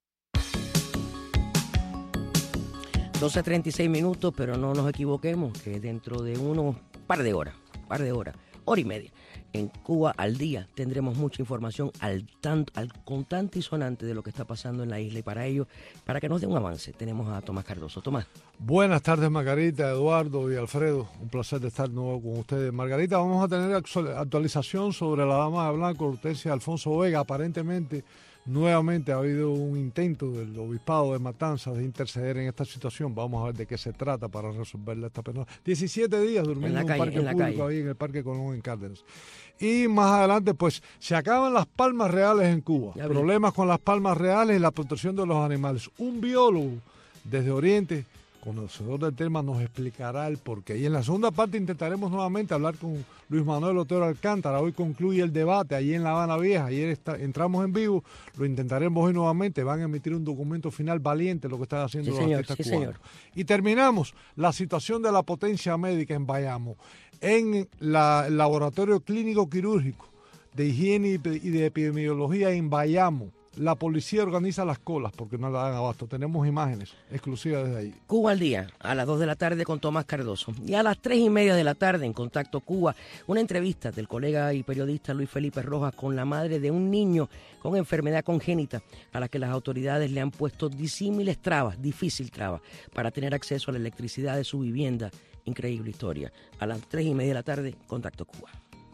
12:36 minutos, pero no nos equivoquemos, que dentro de unos par de horas, hora y media, en Cuba al día tendremos mucha información al contante y sonante de lo que está pasando en la isla, y para ello, para que nos dé un avance, tenemos a Tomás Cardoso. Tomás. Buenas tardes, Margarita, Eduardo y Alfredo, un placer de estar de nuevo con ustedes. Margarita, vamos a tener actualización sobre la dama de blanco, Hortensia Alfonso Vega. Aparentemente, nuevamente ha habido un intento del obispado de Matanzas de interceder en esta situación. Vamos a ver de qué se trata para resolverle esta pena. 17 días durmiendo en un parque público ahí en el Parque Colón en Cárdenas. Y más adelante, pues, se acaban las palmas reales en Cuba. Problemas con las palmas reales y la protección de los animales. Un biólogo desde Oriente, conocedor del tema, nos explicará el porqué. Y en la segunda parte intentaremos nuevamente hablar con Luis Manuel Otero Alcántara. Hoy concluye el debate allí en La Habana Vieja. Ayer entramos en vivo, lo intentaremos hoy nuevamente. Van a emitir un documento final valiente, lo que están haciendo los artistas cubanos. Y terminamos la situación de la potencia médica en Bayamo. En el laboratorio clínico quirúrgico de higiene y de epidemiología en Bayamo, la policía organiza las colas porque no la dan abasto. Tenemos imágenes exclusivas desde ahí. Cuba al día, a las 2 de la tarde con Tomás Cardoso. Y a las 3:30 de la tarde en Contacto Cuba, una entrevista del colega y periodista Luis Felipe Rojas con la madre de un niño con enfermedad congénita a la que las autoridades le han puesto difícil trabas, para tener acceso a la electricidad de su vivienda. Increíble historia. A las 3:30 de la tarde, Contacto Cuba.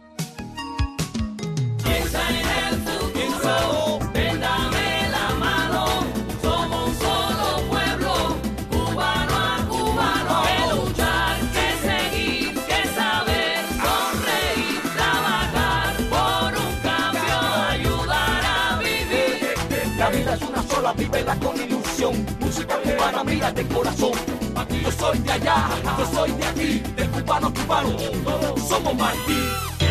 Téndame la mano, somos un solo pueblo, cubano a cubano. Que luchar, que seguir, que saber, sonreír, trabajar por un cambio, ayudar a vivir. La vida es una sola, vívela con ilusión. Música cubana, mira de corazón. Aquí yo soy de allá, yo soy de aquí, de cubano a cubano, todos somos Martí.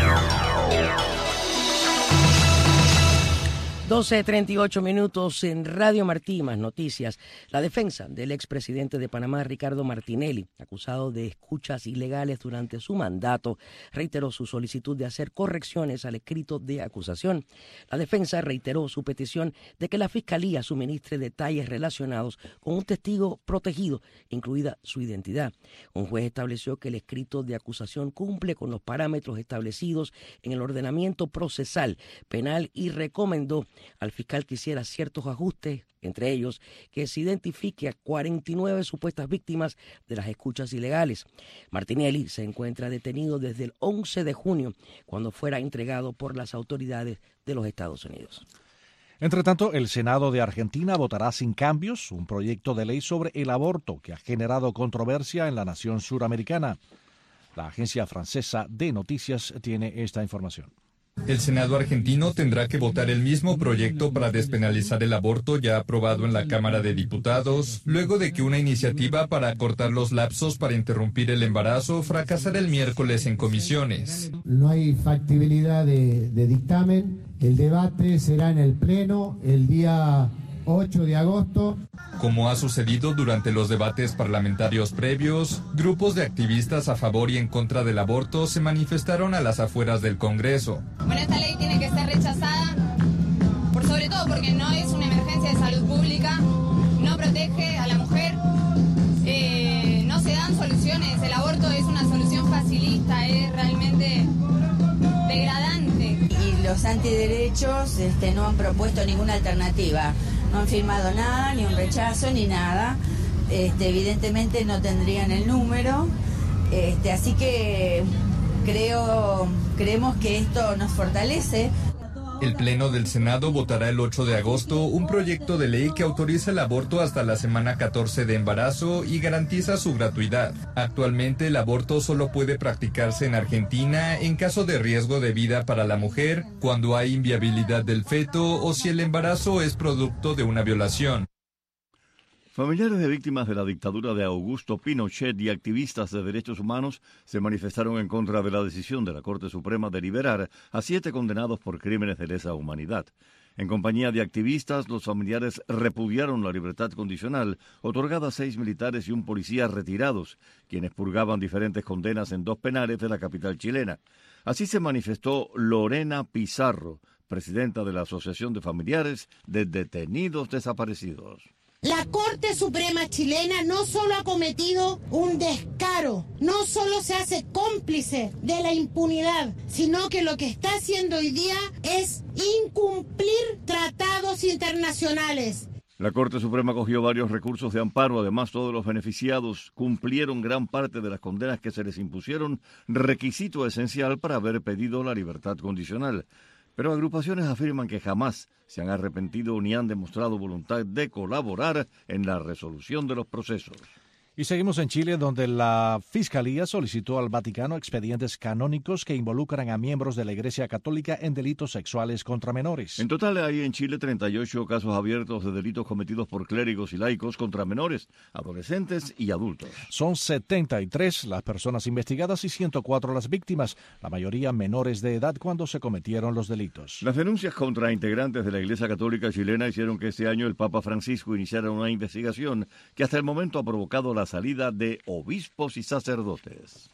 12:38 minutos en Radio Martí, más noticias. La defensa del expresidente de Panamá, Ricardo Martinelli, acusado de escuchas ilegales durante su mandato, reiteró su solicitud de hacer correcciones al escrito de acusación. La defensa reiteró su petición de que la Fiscalía suministre detalles relacionados con un testigo protegido, incluida su identidad. Un juez estableció que el escrito de acusación cumple con los parámetros establecidos en el ordenamiento procesal penal y recomendó al fiscal que hiciera ciertos ajustes, entre ellos que se identifique a 49 supuestas víctimas de las escuchas ilegales. Martinelli se encuentra detenido desde el 11 de junio, cuando fuera entregado por las autoridades de los Estados Unidos. Entre tanto, el Senado de Argentina votará sin cambios un proyecto de ley sobre el aborto que ha generado controversia en la nación suramericana. La agencia francesa de noticias tiene esta información. El Senado argentino tendrá que votar el mismo proyecto para despenalizar el aborto ya aprobado en la Cámara de Diputados, luego de que una iniciativa para acortar los lapsos para interrumpir el embarazo fracasara el miércoles en comisiones. No hay factibilidad de dictamen. El debate será en el Pleno el día 8 de agosto. Como ha sucedido durante los debates parlamentarios previos, grupos de activistas a favor y en contra del aborto se manifestaron a las afueras del Congreso. Bueno, esta ley tiene que ser rechazada, sobre todo porque no es una emergencia de salud pública, no protege a la mujer, no se dan soluciones, el aborto es una solución facilista, es realmente degradante. Y los antiderechos no han propuesto ninguna alternativa. No han firmado nada, ni un rechazo, ni nada. Evidentemente no tendrían el número. Así que creemos que esto nos fortalece. El Pleno del Senado votará el 8 de agosto un proyecto de ley que autoriza el aborto hasta la semana 14 de embarazo y garantiza su gratuidad. Actualmente el aborto solo puede practicarse en Argentina en caso de riesgo de vida para la mujer, cuando hay inviabilidad del feto o si el embarazo es producto de una violación. Familiares de víctimas de la dictadura de Augusto Pinochet y activistas de derechos humanos se manifestaron en contra de la decisión de la Corte Suprema de liberar a 7 condenados por crímenes de lesa humanidad. En compañía de activistas, los familiares repudiaron la libertad condicional otorgada a 6 militares y un policía retirados, quienes purgaban diferentes condenas en 2 penales de la capital chilena. Así se manifestó Lorena Pizarro, presidenta de la Asociación de Familiares de Detenidos Desaparecidos. La Corte Suprema chilena no solo ha cometido un descaro, no solo se hace cómplice de la impunidad, sino que lo que está haciendo hoy día es incumplir tratados internacionales. La Corte Suprema acogió varios recursos de amparo. Además, todos los beneficiados cumplieron gran parte de las condenas que se les impusieron, requisito esencial para haber pedido la libertad condicional. Pero agrupaciones afirman que jamás se han arrepentido ni han demostrado voluntad de colaborar en la resolución de los procesos. Y seguimos en Chile, donde la Fiscalía solicitó al Vaticano expedientes canónicos que involucran a miembros de la Iglesia Católica en delitos sexuales contra menores. En total hay en Chile 38 casos abiertos de delitos cometidos por clérigos y laicos contra menores, adolescentes y adultos. Son 73 las personas investigadas y 104 las víctimas, la mayoría menores de edad cuando se cometieron los delitos. Las denuncias contra integrantes de la Iglesia Católica chilena hicieron que este año el Papa Francisco iniciara una investigación que hasta el momento ha provocado la salida de obispos y sacerdotes.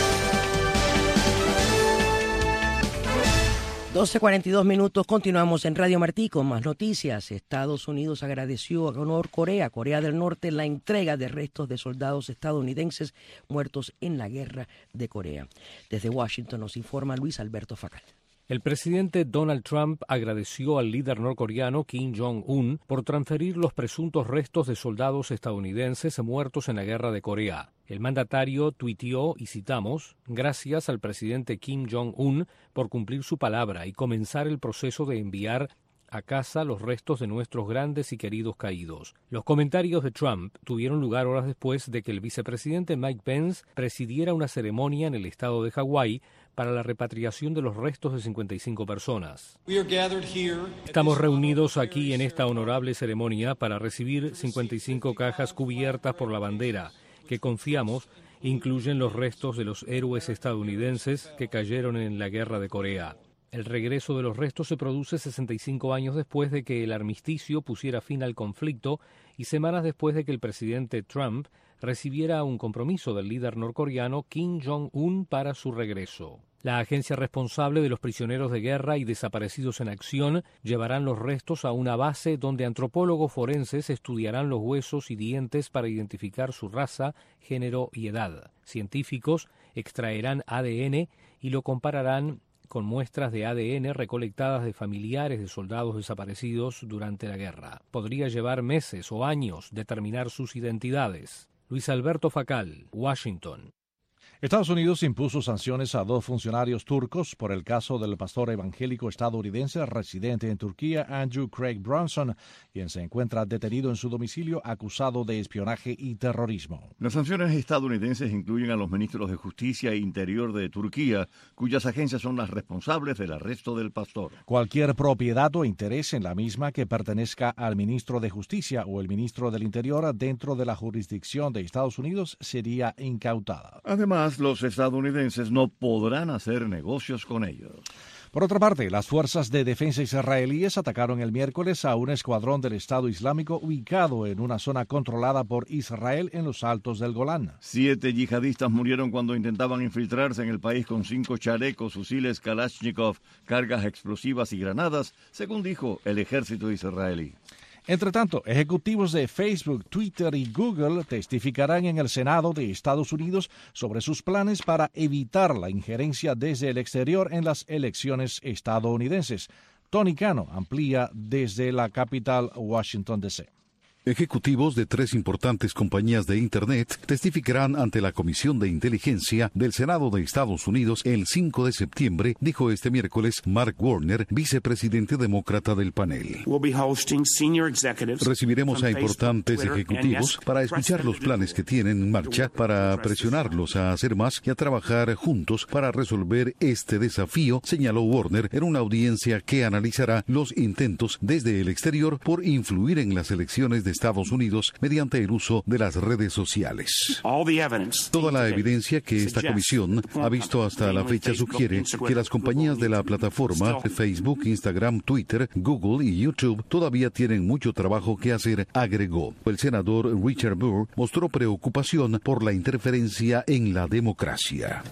12:42, continuamos en Radio Martí con más noticias. Estados Unidos agradeció a Corea del Norte, la entrega de restos de soldados estadounidenses muertos en la guerra de Corea. Desde Washington nos informa Luis Alberto Facal. El presidente Donald Trump agradeció al líder norcoreano Kim Jong-un por transferir los presuntos restos de soldados estadounidenses muertos en la guerra de Corea. El mandatario tuiteó, y citamos, «Gracias al presidente Kim Jong-un por cumplir su palabra y comenzar el proceso de enviar a casa los restos de nuestros grandes y queridos caídos». Los comentarios de Trump tuvieron lugar horas después de que el vicepresidente Mike Pence presidiera una ceremonia en el estado de Hawái para la repatriación de los restos de 55 personas. Estamos reunidos aquí en esta honorable ceremonia para recibir 55 cajas cubiertas por la bandera, que confiamos incluyen los restos de los héroes estadounidenses que cayeron en la guerra de Corea. El regreso de los restos se produce 65 años después de que el armisticio pusiera fin al conflicto y semanas después de que el presidente Trump recibiera un compromiso del líder norcoreano Kim Jong-un para su regreso. La agencia responsable de los prisioneros de guerra y desaparecidos en acción llevarán los restos a una base donde antropólogos forenses estudiarán los huesos y dientes para identificar su raza, género y edad. Científicos extraerán ADN y lo compararán con muestras de ADN recolectadas de familiares de soldados desaparecidos durante la guerra. Podría llevar meses o años determinar sus identidades. Luis Alberto Facal, Washington. Estados Unidos impuso sanciones a 2 funcionarios turcos por el caso del pastor evangélico estadounidense residente en Turquía, Andrew Craig Brunson, quien se encuentra detenido en su domicilio acusado de espionaje y terrorismo. Las sanciones estadounidenses incluyen a los ministros de Justicia e Interior de Turquía, cuyas agencias son las responsables del arresto del pastor. Cualquier propiedad o interés en la misma que pertenezca al ministro de Justicia o el ministro del Interior dentro de la jurisdicción de Estados Unidos sería incautada. Además, los estadounidenses no podrán hacer negocios con ellos. Por otra parte, las fuerzas de defensa israelíes atacaron el miércoles a un escuadrón del Estado Islámico ubicado en una zona controlada por Israel en los altos del Golán. 7 yihadistas murieron cuando intentaban infiltrarse en el país con 5 chalecos, fusiles Kalashnikov, cargas explosivas y granadas, según dijo el ejército israelí. Entre tanto, ejecutivos de Facebook, Twitter y Google testificarán en el Senado de Estados Unidos sobre sus planes para evitar la injerencia desde el exterior en las elecciones estadounidenses. Tony Cano amplía desde la capital, Washington, D.C. Ejecutivos de 3 importantes compañías de Internet testificarán ante la Comisión de Inteligencia del Senado de Estados Unidos el 5 de septiembre, dijo este miércoles Mark Warner, vicepresidente demócrata del panel. Recibiremos a importantes ejecutivos para escuchar los planes que tienen en marcha, para presionarlos a hacer más y a trabajar juntos para resolver este desafío, señaló Warner en una audiencia que analizará los intentos desde el exterior por influir en las elecciones de Estados Unidos mediante el uso de las redes sociales. Toda la evidencia que esta comisión ha visto hasta la fecha sugiere que las compañías de la plataforma Facebook, Instagram, Twitter, Google y YouTube todavía tienen mucho trabajo que hacer, agregó. El senador Richard Burr mostró preocupación por la interferencia en la democracia.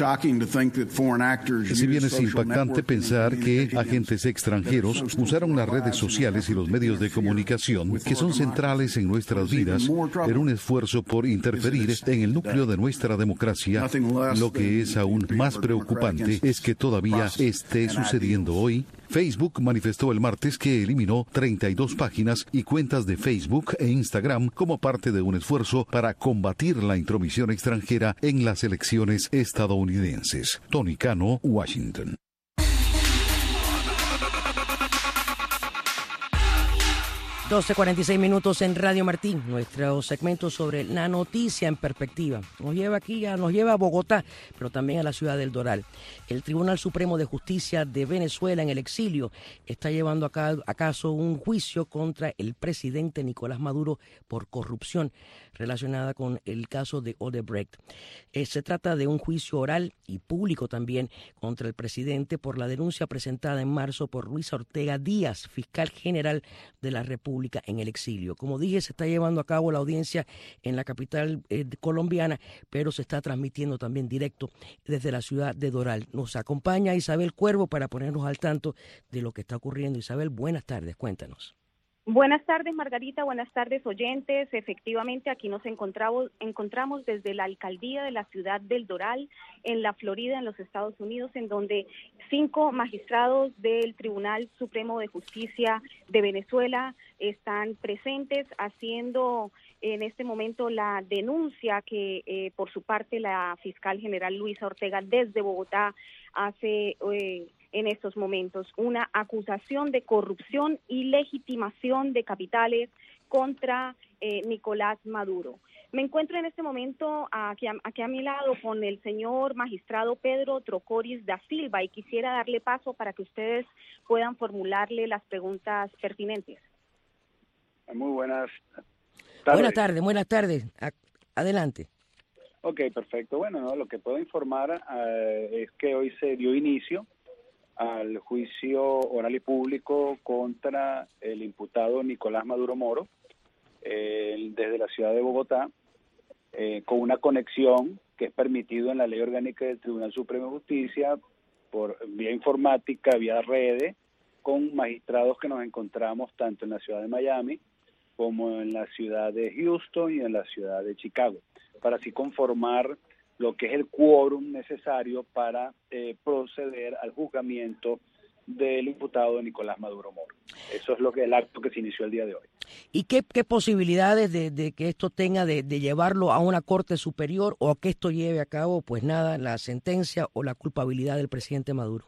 Si bien es impactante pensar que agentes extranjeros usaron las redes sociales y los medios de comunicación que son centrales en nuestras vidas en un esfuerzo por interferir en el núcleo de nuestra democracia, lo que es aún más preocupante es que todavía esté sucediendo hoy. Facebook manifestó el martes que eliminó 32 páginas y cuentas de Facebook e Instagram como parte de un esfuerzo para combatir la intromisión extranjera en las elecciones estadounidenses. Tony Cano, Washington. 12:46 minutos en Radio Martín, nuestro segmento sobre la noticia en perspectiva. Nos lleva a Bogotá, pero también a la ciudad del Doral. El Tribunal Supremo de Justicia de Venezuela en el exilio está llevando a caso un juicio contra el presidente Nicolás Maduro por corrupción relacionada con el caso de Odebrecht. Se trata de un juicio oral y público también contra el presidente por la denuncia presentada en marzo por Luisa Ortega Díaz, fiscal general de la República en el exilio. Como dije, se está llevando a cabo la audiencia en la capital colombiana, pero se está transmitiendo también directo desde la ciudad de Doral. Nos acompaña Isabel Cuervo para ponernos al tanto de lo que está ocurriendo. Isabel, buenas tardes, cuéntanos. Buenas tardes, Margarita, buenas tardes, oyentes. Efectivamente, aquí nos encontramos desde la alcaldía de la ciudad del Doral, en la Florida, en los Estados Unidos, en donde 5 magistrados del Tribunal Supremo de Justicia de Venezuela están presentes haciendo en este momento la denuncia que por su parte la fiscal general Luisa Ortega desde Bogotá hace en estos momentos, una acusación de corrupción y legitimación de capitales contra Nicolás Maduro. Me encuentro en este momento aquí a mi lado con el señor magistrado Pedro Trocoris da Silva y quisiera darle paso para que ustedes puedan formularle las preguntas pertinentes. Muy buenas tardes. Buenas tardes. Adelante. Ok, perfecto. Bueno, lo que puedo informar es que hoy se dio inicio al juicio oral y público contra el imputado Nicolás Maduro Moro desde la ciudad de Bogotá, con una conexión que es permitido en la Ley Orgánica del Tribunal Supremo de Justicia por vía informática, vía redes, con magistrados que nos encontramos tanto en la ciudad de Miami como en la ciudad de Houston y en la ciudad de Chicago, para así conformar lo que es el quórum necesario para proceder al juzgamiento del imputado Nicolás Maduro Moro. Eso es lo que el acto que se inició el día de hoy. ¿Y qué posibilidades de que esto tenga de llevarlo a una corte superior o que esto lleve a cabo, pues nada, la sentencia o la culpabilidad del presidente Maduro?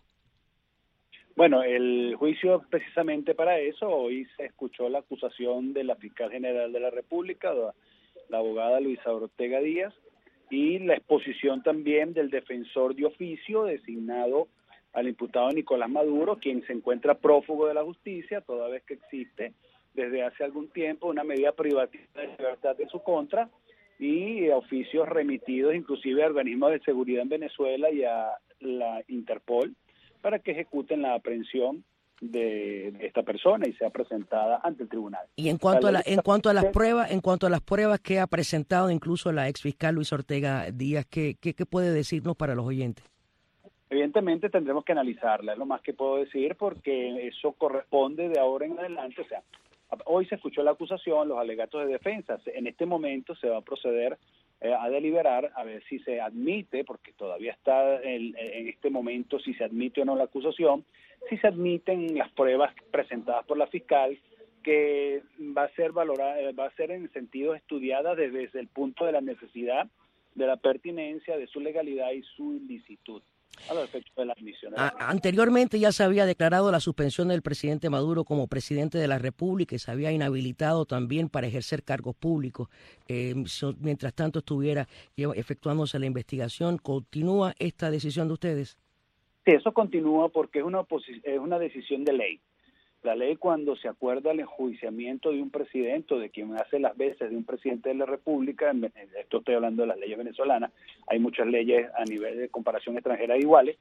Bueno, el juicio precisamente para eso, hoy se escuchó la acusación de la fiscal general de la República, la abogada Luisa Ortega Díaz, y la exposición también del defensor de oficio designado al imputado Nicolás Maduro, quien se encuentra prófugo de la justicia, toda vez que existe desde hace algún tiempo una medida privativa de libertad en su contra, y oficios remitidos inclusive a organismos de seguridad en Venezuela y a la Interpol para que ejecuten la aprehensión de esta persona y sea presentada ante el tribunal. Y en cuanto a las pruebas que ha presentado incluso la exfiscal Luisa Ortega Díaz, ¿qué puede decirnos para los oyentes? Evidentemente tendremos que analizarla, es lo más que puedo decir, porque eso corresponde de ahora en adelante. O sea, hoy se escuchó la acusación, los alegatos de defensa. En este momento se va a proceder a deliberar a ver si se admite, porque todavía está en este momento si se admite o no la acusación, si se admiten las pruebas presentadas por la fiscal, que va a ser valorada, va a ser en sentido estudiada desde el punto de la necesidad, de la pertinencia, de su legalidad y su ilicitud a los efectos de la admisión. Anteriormente ya se había declarado la suspensión del presidente Maduro como presidente de la República y se había inhabilitado también para ejercer cargos públicos. Mientras tanto estuviera efectuándose la investigación, ¿continúa esta decisión de ustedes? Sí, eso continúa porque es una decisión de ley. La ley, cuando se acuerda el enjuiciamiento de un presidente o de quien hace las veces de un presidente de la República, esto estoy hablando de las leyes venezolanas, hay muchas leyes a nivel de comparación extranjera iguales,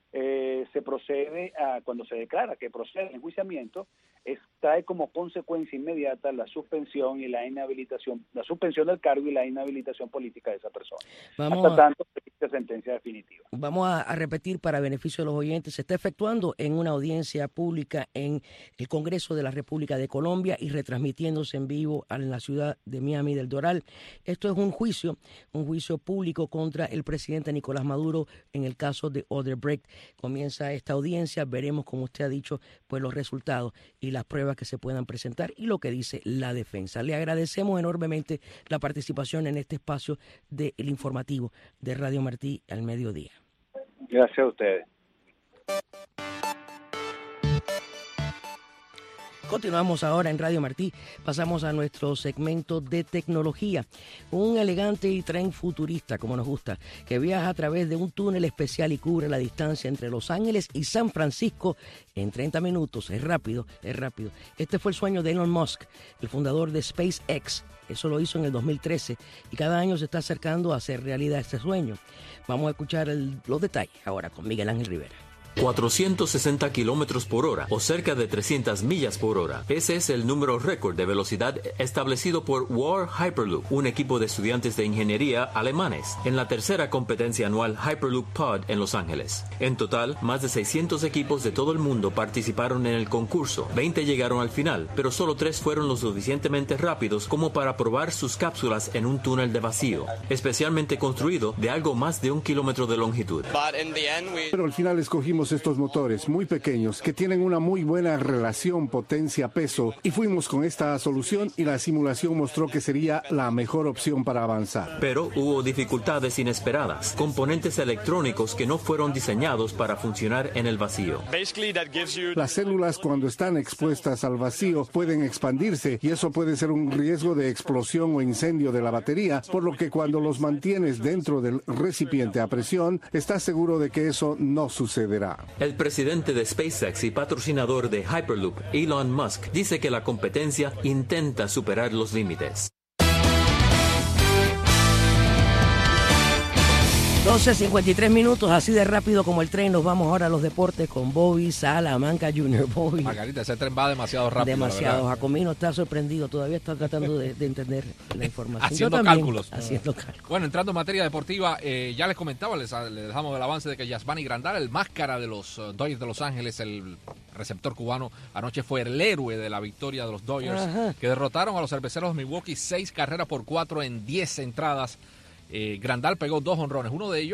se procede a, cuando se declara que procede el enjuiciamiento, trae como consecuencia inmediata la suspensión y la inhabilitación, la suspensión del cargo y la inhabilitación política de esa persona. Hasta tanto se dicte sentencia definitiva. Vamos a repetir para beneficio de los oyentes, se está efectuando en una audiencia pública en el Congreso de la República de Colombia y retransmitiéndose en vivo en la ciudad de Miami del Doral. Esto es un juicio público contra el presidente Nicolás Maduro en el caso de Odebrecht. Comienza esta audiencia, veremos, como usted ha dicho, pues los resultados y las pruebas que se puedan presentar y lo que dice la defensa. Le agradecemos enormemente la participación en este espacio del informativo de Radio Martí al mediodía. Gracias a ustedes. Continuamos ahora en Radio Martí, pasamos a nuestro segmento de tecnología. Un elegante tren futurista, como nos gusta, que viaja a través de un túnel especial y cubre la distancia entre Los Ángeles y San Francisco en 30 minutos. Es rápido, es rápido. Este fue el sueño de Elon Musk, el fundador de SpaceX. Eso lo hizo en el 2013 y cada año se está acercando a hacer realidad este sueño. Vamos a escuchar los detalles ahora con Miguel Ángel Rivera. 460 kilómetros por hora o cerca de 300 millas por hora. Ese es el número récord de velocidad establecido por War Hyperloop, un equipo de estudiantes de ingeniería alemanes, en la tercera competencia anual Hyperloop Pod en Los Ángeles. En total, más de 600 equipos de todo el mundo participaron en el concurso. 20 llegaron al final, pero solo 3 fueron lo suficientemente rápidos como para probar sus cápsulas en un túnel de vacío, especialmente construido de algo más de 1 kilómetro de longitud. Pero al final escogimos estos motores muy pequeños que tienen una muy buena relación potencia-peso y fuimos con esta solución y la simulación mostró que sería la mejor opción para avanzar. Pero hubo dificultades inesperadas, componentes electrónicos que no fueron diseñados para funcionar en el vacío. Las células cuando están expuestas al vacío pueden expandirse y eso puede ser un riesgo de explosión o incendio de la batería, por lo que cuando los mantienes dentro del recipiente a presión, estás seguro de que eso no sucederá. El presidente de SpaceX y patrocinador de Hyperloop, Elon Musk, dice que la competencia intenta superar los límites. 12:53 minutos, así de rápido como el tren. Nos vamos ahora a los deportes con Bobby Salamanca Jr. Bobby. Margarita, ese tren va demasiado rápido. Demasiado. Jacomino está sorprendido, todavía está tratando de entender la información. Haciendo cálculos. Bueno, entrando en materia deportiva, ya les comentaba, les dejamos el avance de que Yasmani Grandal, el máscara de los Dodgers de Los Ángeles, el receptor cubano, anoche fue el héroe de la victoria de los Dodgers, que derrotaron a los cerveceros de Milwaukee 6 carreras por 4 en 10 entradas. Grandal pegó 2 jonrones, uno de ellos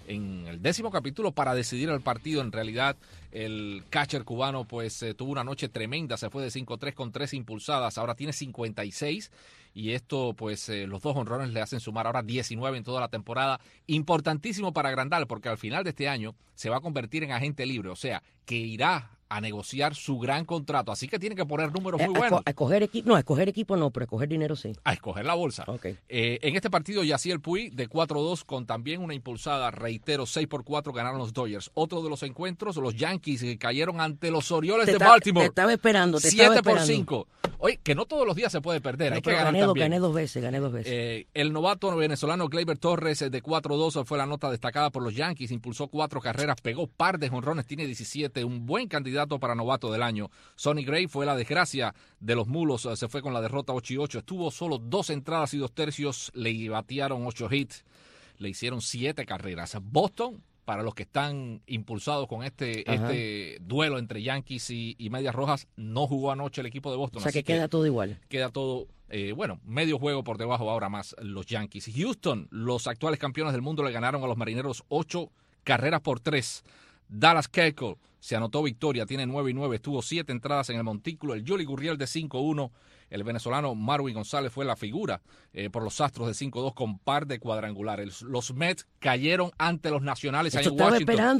en el 10º capítulo para decidir el partido. En realidad, el catcher cubano pues tuvo una noche tremenda, se fue de 5-3 con 3 impulsadas, ahora tiene 56 y esto pues los 2 jonrones le hacen sumar ahora 19 en toda la temporada. Importantísimo para Grandal porque al final de este año se va a convertir en agente libre, o sea que irá a negociar su gran contrato, así que tiene que poner números muy buenos. A escoger equipo no, pero a escoger dinero sí. A escoger la bolsa. Okay. En este partido, Yasiel Puig de 4-2 con también una impulsada, reitero, 6-4 ganaron los Dodgers. Otro de los encuentros, los Yankees cayeron ante los Orioles de Baltimore. Te estaba esperando. 7-5. Oye, que no todos los días se puede perder, hay que ganar también. Gané dos veces. El novato venezolano Gleyber Torres de 4-2 fue la nota destacada por los Yankees, impulsó 4 carreras, pegó par de jonrones, tiene 17, un buen candidato para novato del año. Sonny Gray fue la desgracia de los Mulos, se fue con la derrota 8-8, estuvo solo 2 entradas y 2 tercios, le batearon 8 hits, le hicieron 7 carreras. Boston, para los que están impulsados con este duelo entre Yankees y Medias Rojas, no jugó anoche el equipo de Boston. O sea que queda todo igual. Queda todo, medio juego por debajo ahora más los Yankees. Houston, los actuales campeones del mundo, le ganaron a los Marineros 8 carreras por 3. Dallas Keuchel se anotó victoria, tiene 9-9, estuvo 7 entradas en el montículo. El Yuli Gurriel de 5-1. El venezolano Marwin González fue la figura por los Astros de 5-2 con par de cuadrangulares. Los Mets cayeron ante los Nacionales en Washington.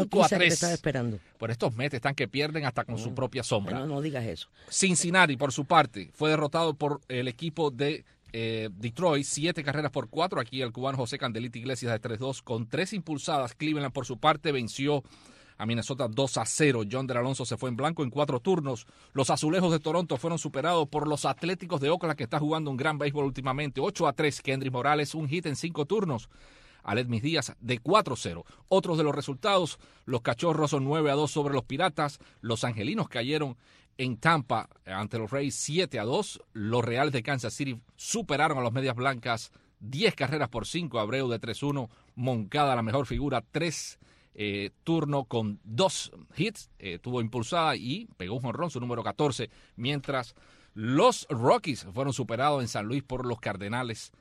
5-3. Por estos Mets están que pierden hasta con su propia sombra. No digas eso. Cincinnati, por su parte, fue derrotado por el equipo de Detroit, 7 carreras por 4. Aquí el cubano José Candelita Iglesias de 3-2 con 3 impulsadas. Cleveland, por su parte, venció a Minnesota 2-0. John Del Alonso se fue en blanco en 4 turnos. Los Azulejos de Toronto fueron superados por los Atléticos de Oakland, que está jugando un gran béisbol últimamente. 8-3. Kendrick Morales, un hit en 5 turnos. Aledmis Díaz de 4-0. Otros de los resultados, los Cachorros son 9-2 sobre los Piratas. Los Angelinos cayeron en Tampa ante los Rays 7-2. Los Reales de Kansas City superaron a los Medias Blancas 10 carreras por 5. Abreu de 3-1. Moncada, la mejor figura, 3 turno con 2 hits, tuvo impulsada y pegó un jonrón, su número 14, mientras los Rockies fueron superados en San Luis por los Cardenales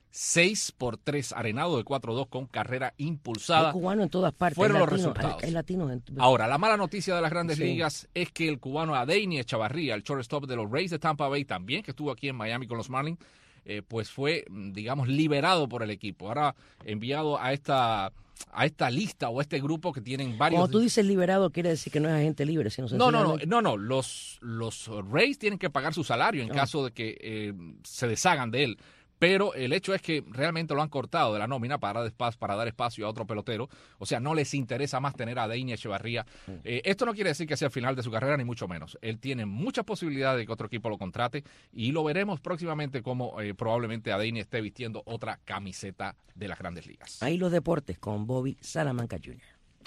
6-3, Arenado de 4-2 con carrera impulsada. El cubano en todas partes. Fueron los resultados. Hay latinos Ahora, la mala noticia de las Grandes Ligas es que el cubano Adeiny Echavarría, el shortstop de los Rays de Tampa Bay, también que estuvo aquí en Miami con los Marlins, pues fue, digamos, liberado por el equipo. Ahora enviado a esta lista o a este grupo que tienen varios... Cuando tú dices liberado, quiere decir que no es agente libre, sino No. Los Rays tienen que pagar su salario en caso de que se deshagan de él. Pero el hecho es que realmente lo han cortado de la nómina para dar espacio a otro pelotero. O sea, no les interesa más tener a Adeiny Echevarría. Esto no quiere decir que sea el final de su carrera, ni mucho menos. Él tiene muchas posibilidades de que otro equipo lo contrate y lo veremos próximamente como probablemente Adeiny esté vistiendo otra camiseta de las Grandes Ligas. Ahí los deportes con Bobby Salamanca Jr.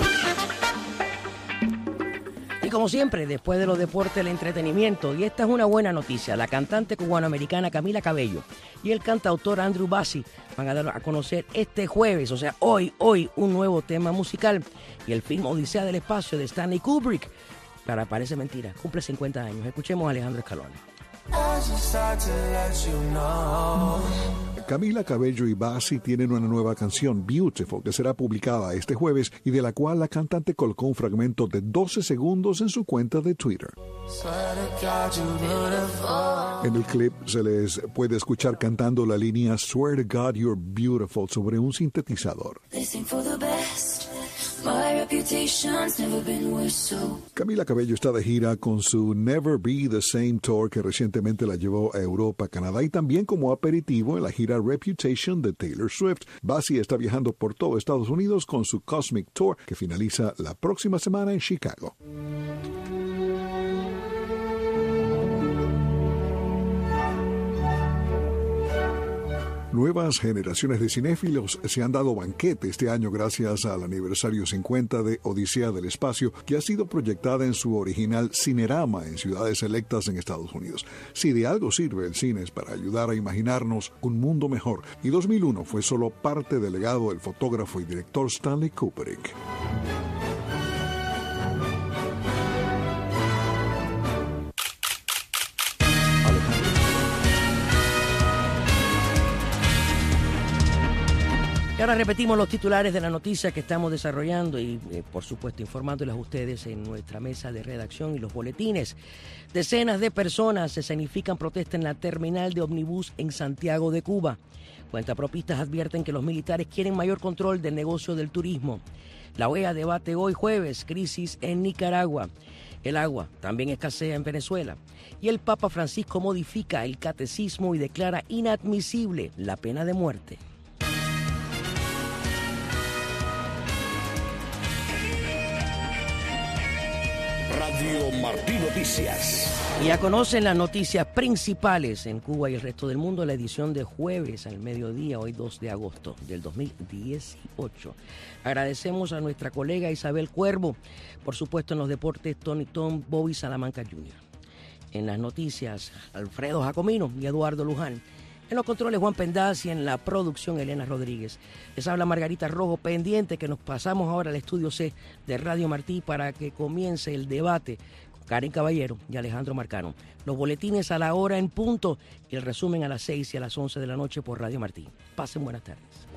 Y como siempre, después de los deportes, el entretenimiento. Y esta es una buena noticia. La cantante cubanoamericana Camila Cabello y el cantautor Andrew Bassi van a dar a conocer este jueves, o sea, hoy, un nuevo tema musical. Y el film Odisea del Espacio de Stanley Kubrick, claro, parece mentira, cumple 50 años. Escuchemos a Alejandro Escalona. Camila Cabello y Bassi tienen una nueva canción, Beautiful, que será publicada este jueves y de la cual la cantante colocó un fragmento de 12 segundos en su cuenta de Twitter. En el clip se les puede escuchar cantando la línea Swear to God You're Beautiful sobre un sintetizador. Camila Cabello está de gira con su Never Be the Same Tour, que recientemente la llevó a Europa, Canadá y también como aperitivo en la gira Reputation de Taylor Swift. Bassi está viajando por todo Estados Unidos con su Cosmic Tour, que finaliza la próxima semana en Chicago. Nuevas generaciones de cinéfilos se han dado banquete este año gracias al aniversario 50 de Odisea del Espacio, que ha sido proyectada en su original Cinerama en ciudades selectas en Estados Unidos. Si de algo sirve el cine es para ayudar a imaginarnos un mundo mejor, y 2001 fue solo parte del legado del fotógrafo y director Stanley Kubrick. ahora repetimos los titulares de la noticia que estamos desarrollando y, por supuesto, informándoles a ustedes en nuestra mesa de redacción y los boletines. Decenas de personas escenifican protesta en la terminal de ómnibus en Santiago de Cuba. Cuentapropistas advierten que los militares quieren mayor control del negocio del turismo. La OEA debate hoy jueves crisis en Nicaragua. El agua también escasea en Venezuela. Y el Papa Francisco modifica el catecismo y declara inadmisible la pena de muerte. Radio Martí Noticias. Y ya conocen las noticias principales en Cuba y el resto del mundo, la edición de jueves al mediodía, hoy 2 de agosto del 2018. Agradecemos a nuestra colega Isabel Cuervo, por supuesto en los deportes Tony Tom, Bobby Salamanca Jr. En las noticias, Alfredo Jacomino y Eduardo Luján. En los controles, Juan Pendaz, y en la producción, Elena Rodríguez. Les habla Margarita Rojo, pendiente que nos pasamos ahora al estudio C de Radio Martí para que comience el debate con Karen Caballero y Alejandro Marcano. Los boletines a la hora en punto y el resumen a las 6 y a las 11 de la noche por Radio Martí. Pasen buenas tardes.